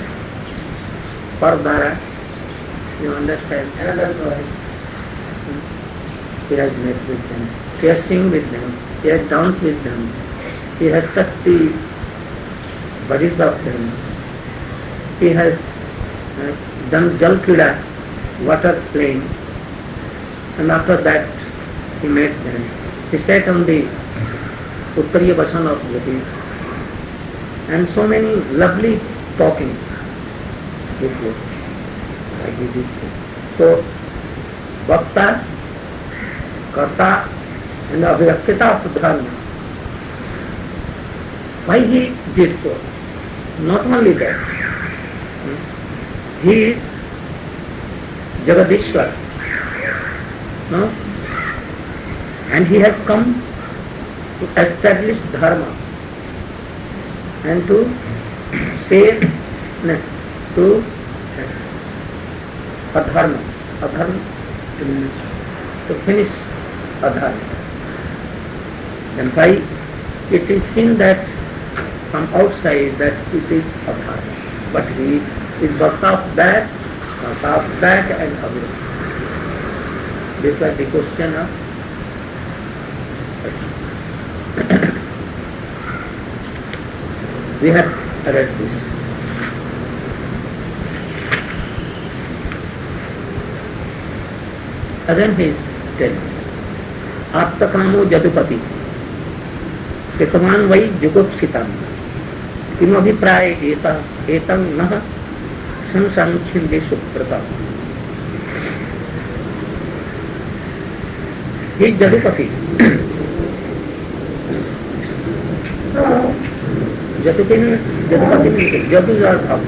A: Pardara, you understand? he has met with them, he has sing with them, he has danced with them, he has touched the bodies of them, he has done Jal Krida, water playing, and after that he met them. He sat on the Uttariya Vasan of Gopis, and so many lovely talking before, like he did. So, Bhakta, Karta, and Abhyaktita of Dharma. Why he did so? Not only that, he is Jagadishwar, no? And he has come to establish Dharma and to save, to Adharma, to finish Adharma. Then why it is seen that from outside that it is Adharma, but he is Bhakta of that and Abhirama. This was the question of we have read this. Again he is telling, Aptakamo Jadupati, Kitaman Vai Jugupsitam, Kimabhipraya Etam Naha Sansankhinde Suprata. He is Jadupati. Jadupati means Jadus are up.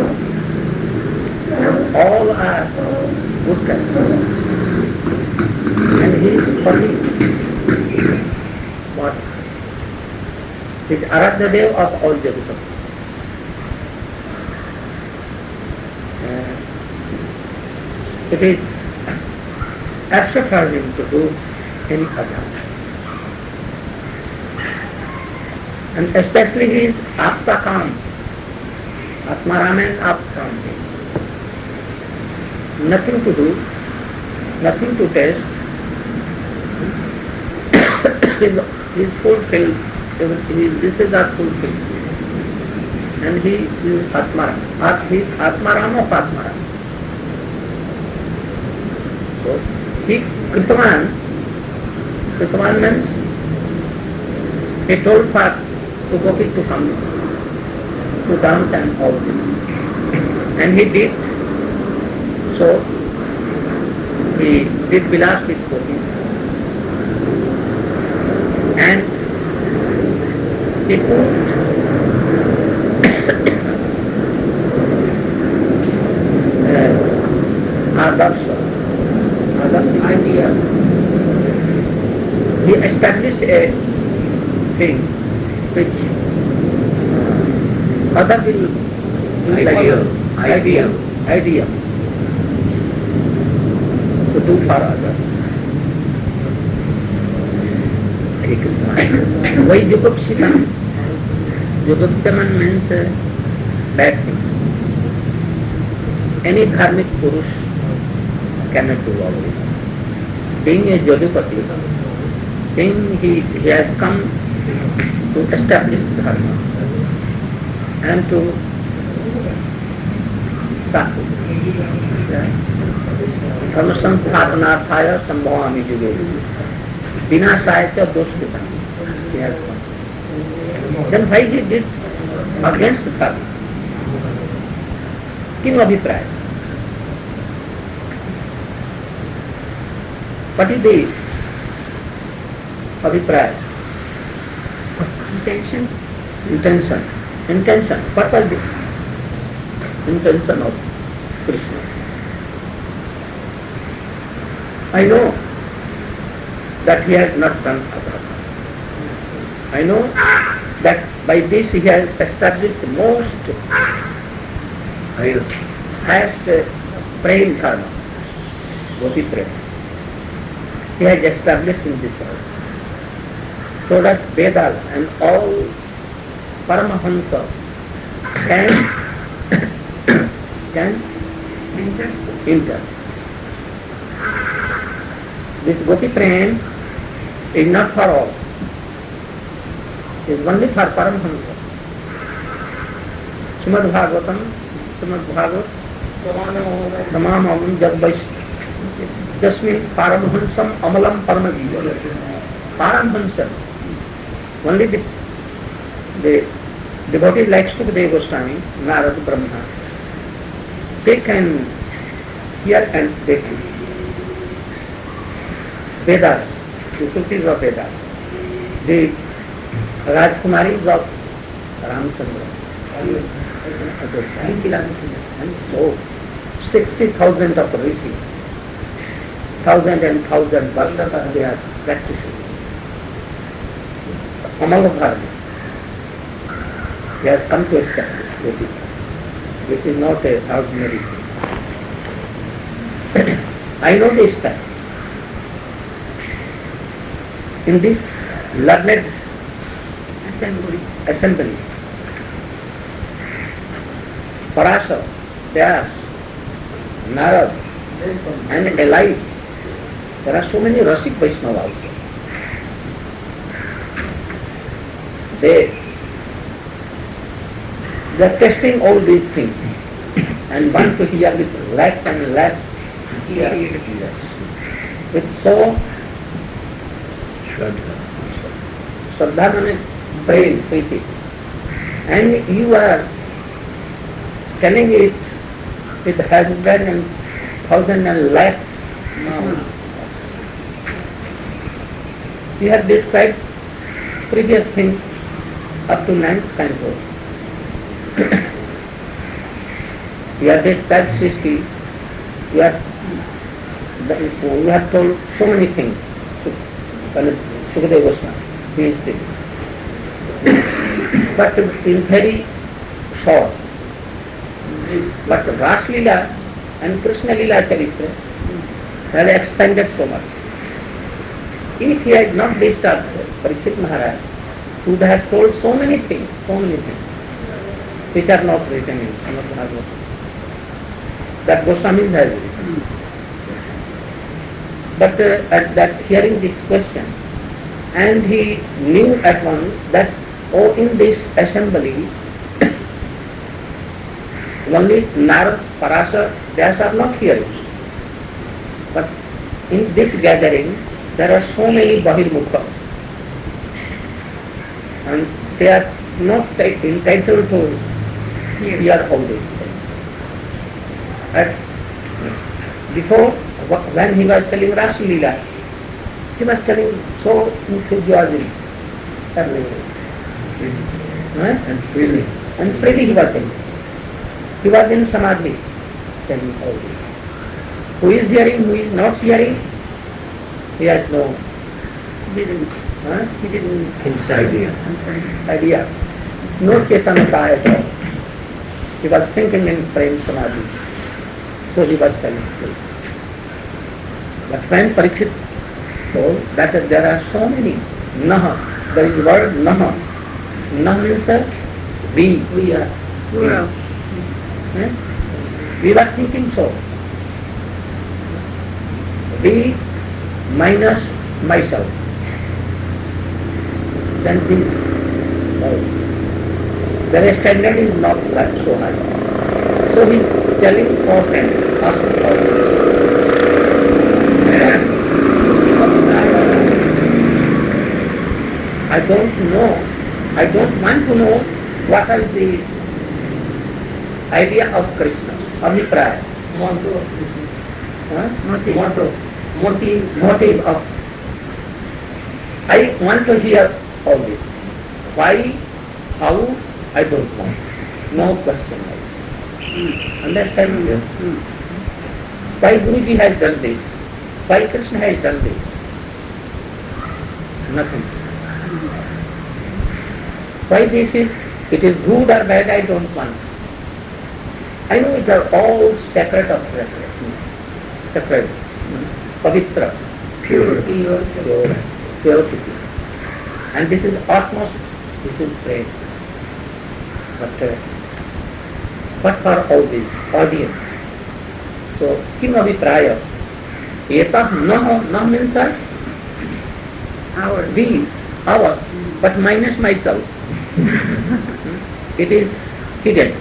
A: All are good characters. And he is only what? He is Aradhyadev of all Jadupati. It is absurd for him to do any other. And especially he is Aptakam, Atmaram and Aptakam. Nothing to do, nothing to taste. He is fulfilled, this is our fulfilled. And he is Atmaram. He is Atmaram of Atmaram. So, he, Kritaman means he told Pat to Gopi to come to dance and all this. And he did. So he did Vilas with Gopi. And he put Adarsha idea. He established a thing which other will idea to do for others. Why Jugupsitam? Juguptaman means bad thing. Any dharmic Purush cannot do all this. Being a Jadupati, being he has come to establish Dharma and to Dharma Samsthapanarthaya Sambhavami Juge Vinashaya cha Doshkitam. He has come. Then why he did against Dharma? Kim Abhipraya? What is the Abhipraya? Intention. What was the intention of Krishna? I know that he has not done Adharma. I know that by this he has established the most highest praying Dharma, Gopi prayer. He has established in this world. So that Vedas and all Paramahansa can enter.
C: this Gopi Prem is not for all. It is only for Paramahamsa. Srimad Bhagavatam, Tamam Avam Jab Jasmin Paramahamsam Amalam Paramajiva. Paramahamsam. Only the devotee like Sukadeva Goswami, Narada Brahma. They can hear and they can. Vedas, the Sufis of Vedas, the Rajkumaris of Ramchandra, and so 60,000 of rishis, thousand and thousand Vartas they are practicing. Amalabharati, they have come to establish this. This is not a ordinary thing. I know this fact. In this learned assembly, Parashar, Vyas, Narad, and alike, there are so many Rasik Vaishnavas also. They are testing all these things and want to hear with less and less ears. With so Shraddha means praying, preaching. And you are telling it with husband and thousand and lakh. We have described previous things up to 9th canto. We have described Srishti. We have told so many things. Sukadeva Goswami, he is there. But in very short. But Ras Leela and Krishna Leela Charitra have expanded so much. If he had not disturbed Parikshit Maharaj, he would have told so many things, which are not written in Srimad Bhagavatam. That Goswami has written. But at that hearing this question, and he knew at once that, in this assembly, only Narad, Parashar, Vyas are not hearing. But in this gathering, there are so many Bahirmukha, and they are not entitled to hear all this. Before, when he was telling Rasa Leela, he was telling so enthusiastically, and freely he was telling. He was in Samadhi, telling all this. Who is hearing, who is not hearing, he has no idea. No Chetanata at all. He was thinking in Prem Samadhi. So he was telling this. But when Parikshit told that there are so many Naha, there is word Naha. Naha means we are. We were thinking so. We minus myself. Then think, their standard is not that so high. So he is telling for friends, asking for I don't know, I don't want to know what is the idea of Krishna, Abhipraya. Motive of. I want to hear all this. Why, how, I don't know. No question. Understand? Why Guruji has done this? Why Krishna has done this? Nothing. Why this is? It is good or bad, I don't want. I know it are all sacred of sacred, pavitra, purity, purity. And this is utmost, this is praise. But for all this audience, so Kim Abhipraya,
D: Etah no means
E: Ours.
D: we, ours, but minus myself. It is hidden.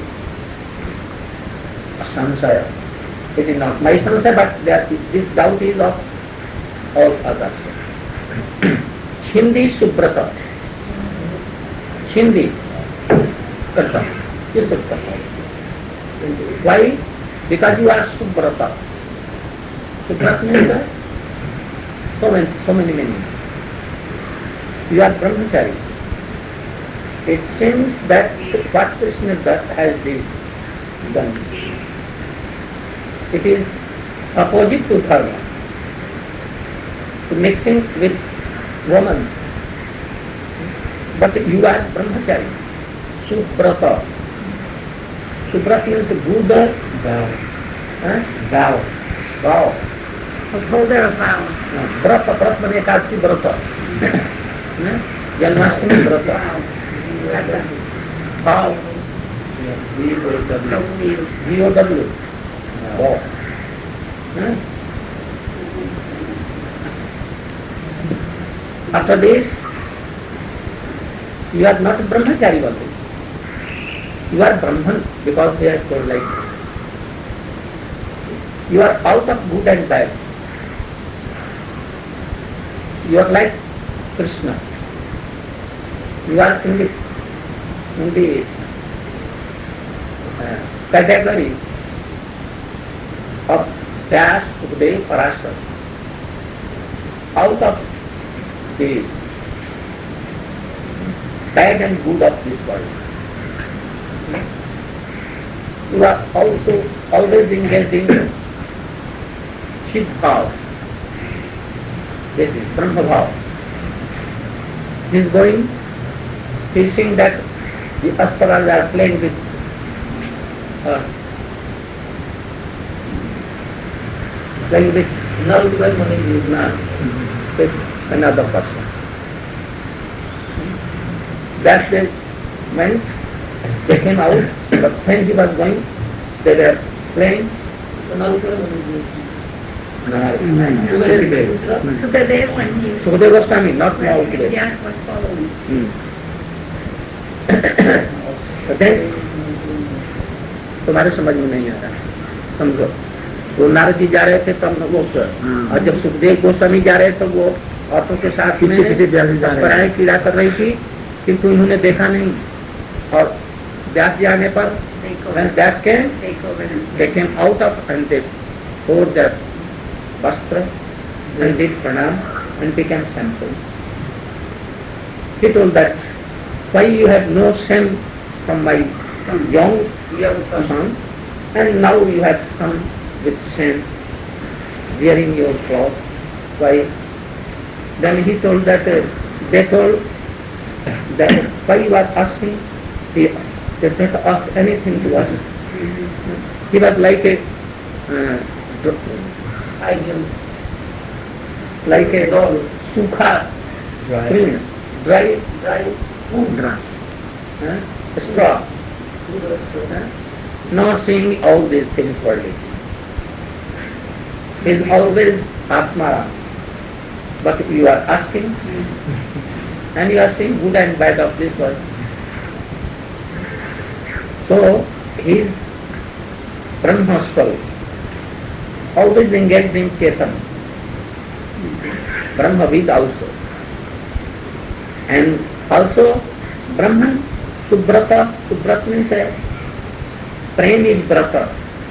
D: Samsara. It is not my samsara, but this doubt is of all others. Hindi Subrata. Hindi Karta. Is Subrata. Why? Because you are Subrata. Subrata means so many meanings. You are brahmachari. It seems that what Krishna has done, it is opposite to dharma, to mixing with woman. But you are brahmachari, Subrata. Subrata means good vow.
E: Upholder of vows.
D: Brata means Ekadasi Brata. Janmashtami Brata. Vow. VOW. Vow. After this, you are not brahmachari also. You are Brahman, because they are told like this. You are out of good and bad. You are like Krishna. You are in the category of Vyas, Ukdev, Parashar. Out of the bad and good of this world. You are also always engaged in Shiv Bhav. This is Brahma Bhav. He is going, he is seeing that the Astaras are playing with playing with Nalgal Mani Yujna with another person. That they went, they came out, but when he was going, they were playing Nalgal Mani Yujna.
E: Sukadev when he
D: Sukadeva Goswami, not now today.
E: Vyas was following.
D: But then, तुम्हारे समझ में नहीं आ रहा, समझो। वो नारद जी जा रहे थे तब वो और जब सुखदेव गोस्वामी जा रहे तो वो औरतों के साथ में पराये कीड़ा कर रही थी, किंतु इन्होंने देखा नहीं। और व्यास जी आने पर when Vyas came, they came out of and they poured their vastra and did pranam and became simple. He told that, why you have no shame from my young son, and now you have come with shame, wearing your clothes. Why? Then he told that, they told that, why you are asking? They did not ask anything to us. He was like a sukha, green, dry food, straw. Not seeing all these things worldly. He is always Atmara. But you are asking, and you are seeing good and bad of this world. So, he is Brahmaswal, always engaged in Chetan, Brahmavid also. And also, Brahman, Subrata means Prem is Brata.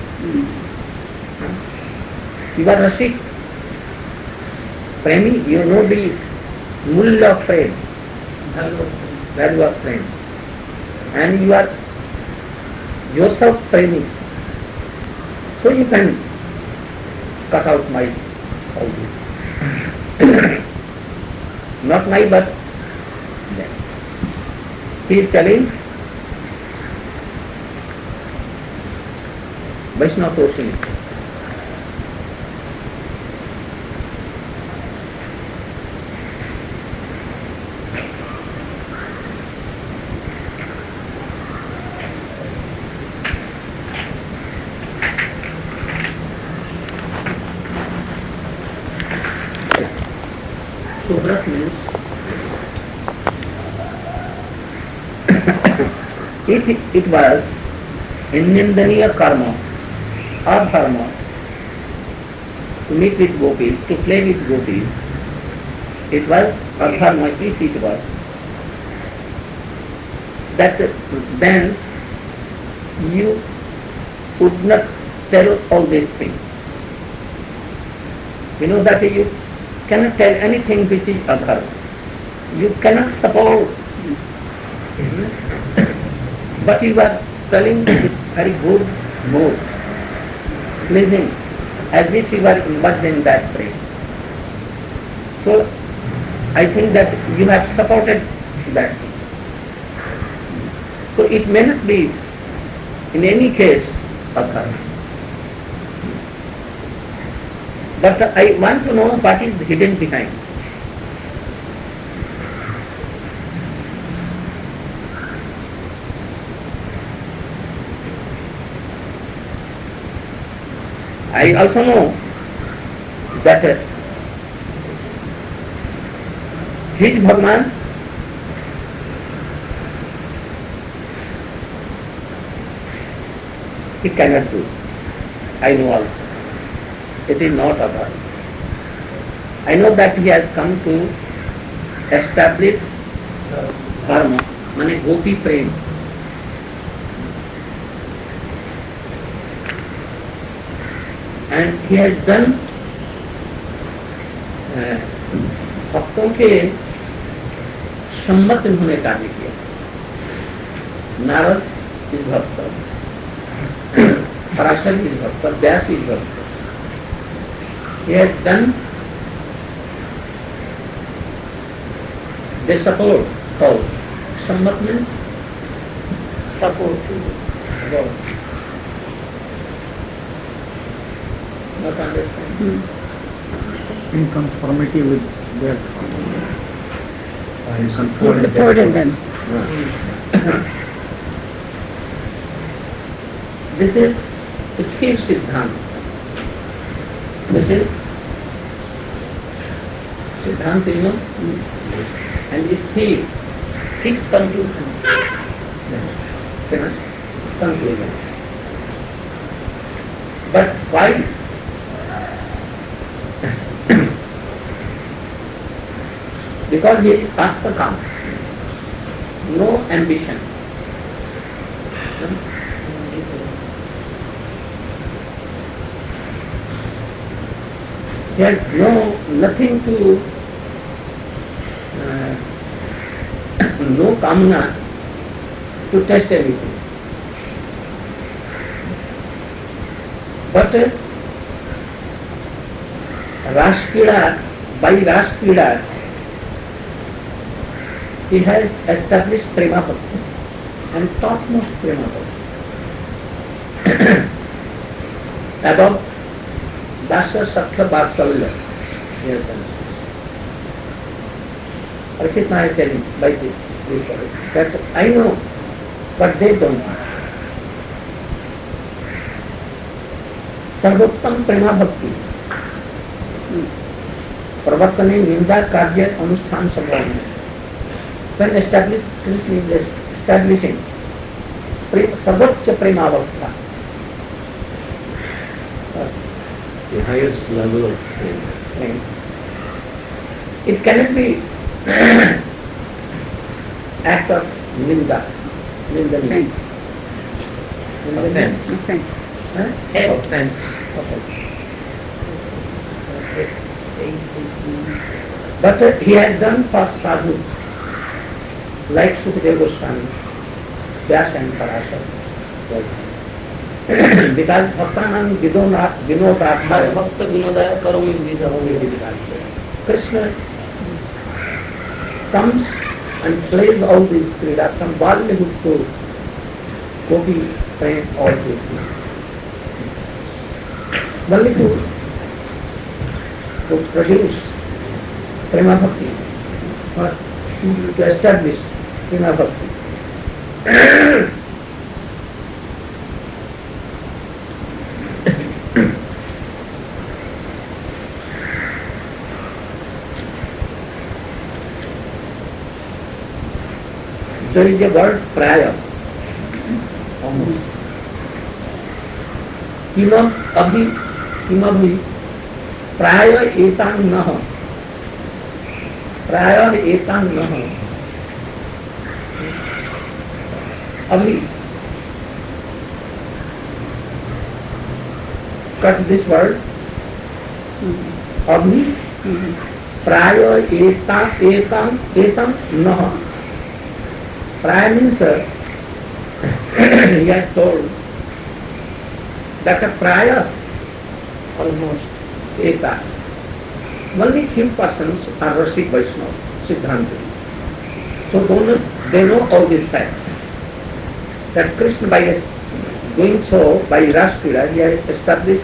D: You are Rasik. Premi, you know the Mull of Prem, value of Prem. And you are yourself Premi. So you can cut out my all this. Not my, but he is telling Vaishnava Toshini. Subrat means if it was Nindaniya karma or dharma to meet with gopis, to play with gopis, it was adharma if it was, that then you would not tell all these things. You know that you cannot tell anything which is adharma. You cannot support. But you are telling with very good mood, pleasing, as if you are immersed in that prayer. So I think that you have supported that. So it may not be in any case adharma. But I want to know what is hidden behind. I also know that his Bhagavan he cannot do. I know also. It is not adharma. I know that he has come to establish dharma, mane gopi prem. And he has done भक्तों के सम्मत उन्होंने कार्य किया. नारद इस भक्त, पराशर इस भक्त, व्यास इस भक्त. He has done the support. How? Sammat means support. Not understand.
A: In conformity with their
E: supported them.
D: This is Sthir Siddhanta. This is Siddhanta, you know, and Sthir, fixed conclusion. Famous conclusion. But why? Because he is Atmakam, no ambition. He has nothing to, no kamna to test everything. But Rashkila, by Rashkila, he has established Prema Bhakti and topmost Prema Bhakti. Above Dasya Sakhya Vatsalya. Yes, Archit Maharaj telling by this that I know, but they don't know. सर्वोत्तम प्रेमा भक्ति प्रवर्तने निंदा कार्य अनुष्ठान संभव है. When established, Krishna is establishing सर्वोच्च प्रेमावस्था,
C: The highest level of
D: prema. It cannot be act of ninda, nindani.
C: offense.
D: Offense. But he has done for sadhu, like Sukadeva Goswami, Vyasa and Parashar. Because Bhaktanam Vinodātma,
C: Bhakta Vinodaya Karomi Vidha.
D: Krishna comes and plays all these krida from Balyahood to Gopi Prem, all these things. Only to produce Prema Bhakti, or to establish Prema Bhakti.
C: there is a word prior. Almost. किमभि प्राय एतां नः प्राय एतां नः अभी cut this word अभी प्राय एतां नः प्राय means he has told that a prior almost eta. Only few persons are Rasik Vaishnava, Siddhanta. So they know all these facts. That Krishna by doing so, by Raskrila, he has established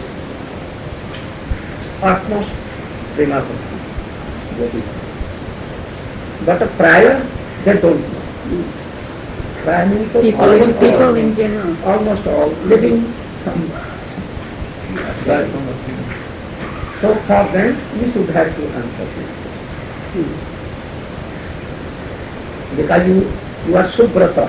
C: utmost remarkable. But a prior, they don't know. Prior means
E: people in general.
C: Almost all living. So for them, you should have to answer this. Because you are Subrata.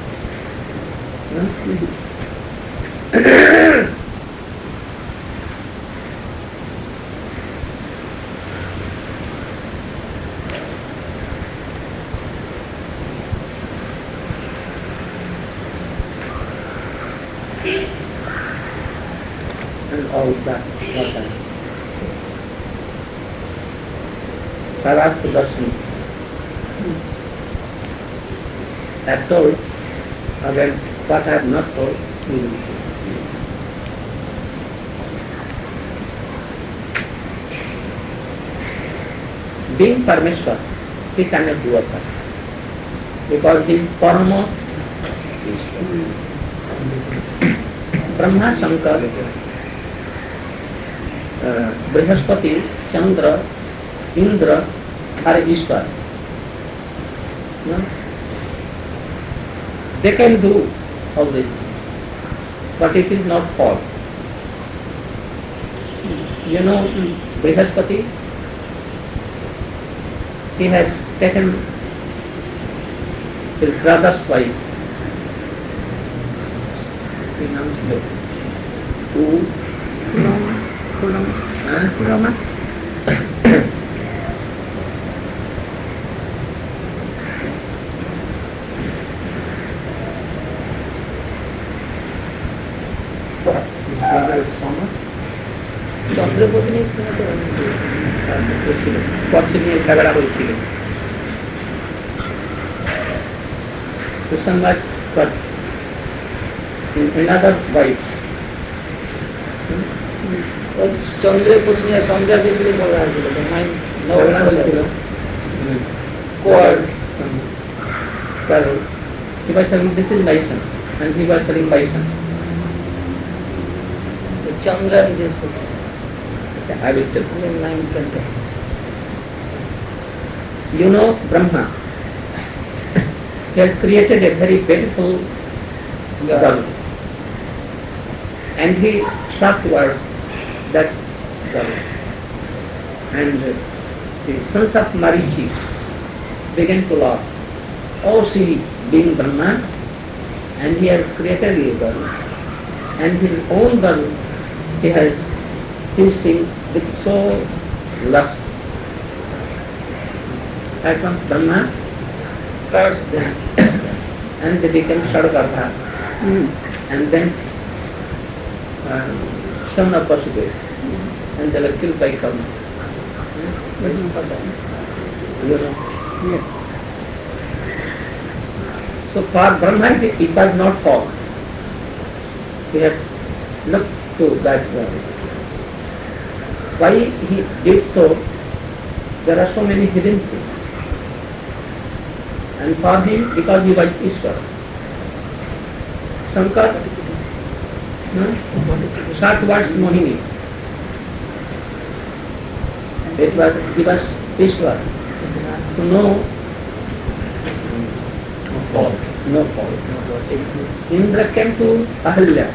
C: And all that. Saraswati Darshan. I have told, again, what I have not told, you will see. Being Parameshwar, he cannot do a thing. Because he is Parama Brahma, Shankar, Brihaspati, Chandra, Indra are Ishwar. No? They can do all this, but it is not all. You know, Brihaspati, he has taken his brother's wife. Roma. চন্দ্রপত্নী পক্ষে নিয়ে ঝগড়া হয়েছিল Kusanga got another wife.
B: চন্দ্রের পত্নী আর চন্দ্রের বেশি ঝগড়া হয়েছিল
C: ঝগড়া হয়েছিল he was telling this is bison and he was telling bison.
B: Chandra is
C: I will tell you.
B: nine Chandra.
C: You know Brahma. He has created a very beautiful girl. And he sought towards that girl. And the sons of Marichi began to laugh. Oh, see, being Brahma, and he has created a girl. And his own girl, he has seen with so lust. At once Brahma cursed them, and they became Shadagardha. And then son of Vasudeva, and they were killed by Karna. You know?
B: Yes.
C: So for Brahma it was not false. He had looked to that world. Why he did so? There are so many hidden things. And for him, because he was Ishvara. Shankar sought towards Mohini. He was Ishvara. To know no fault. Indra came to Ahalya.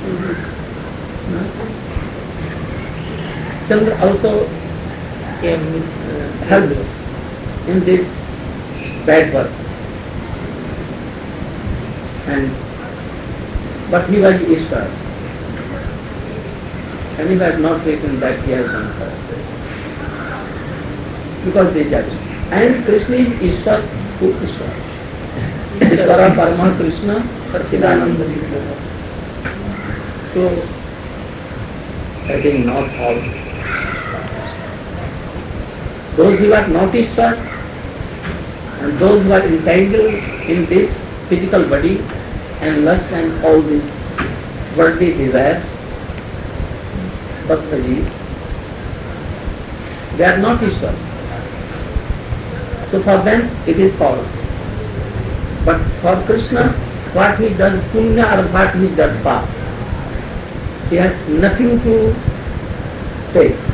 C: Chandra also came helped in this bad work. But he was Ishwar. And he was not written that he has done Thursday. Because they judge. And Krishna is Ishwar who Ishwar. Ishvara Parama Krishna Sachidananda. So, I think not all. Those who are not Ishwar and those who are entangled in this physical body and lust and all these worldly desires, Bhaktaji, they are not Ishwar. So for them it is false. But for Krishna, what he does punya or what he does pap, he has nothing to say.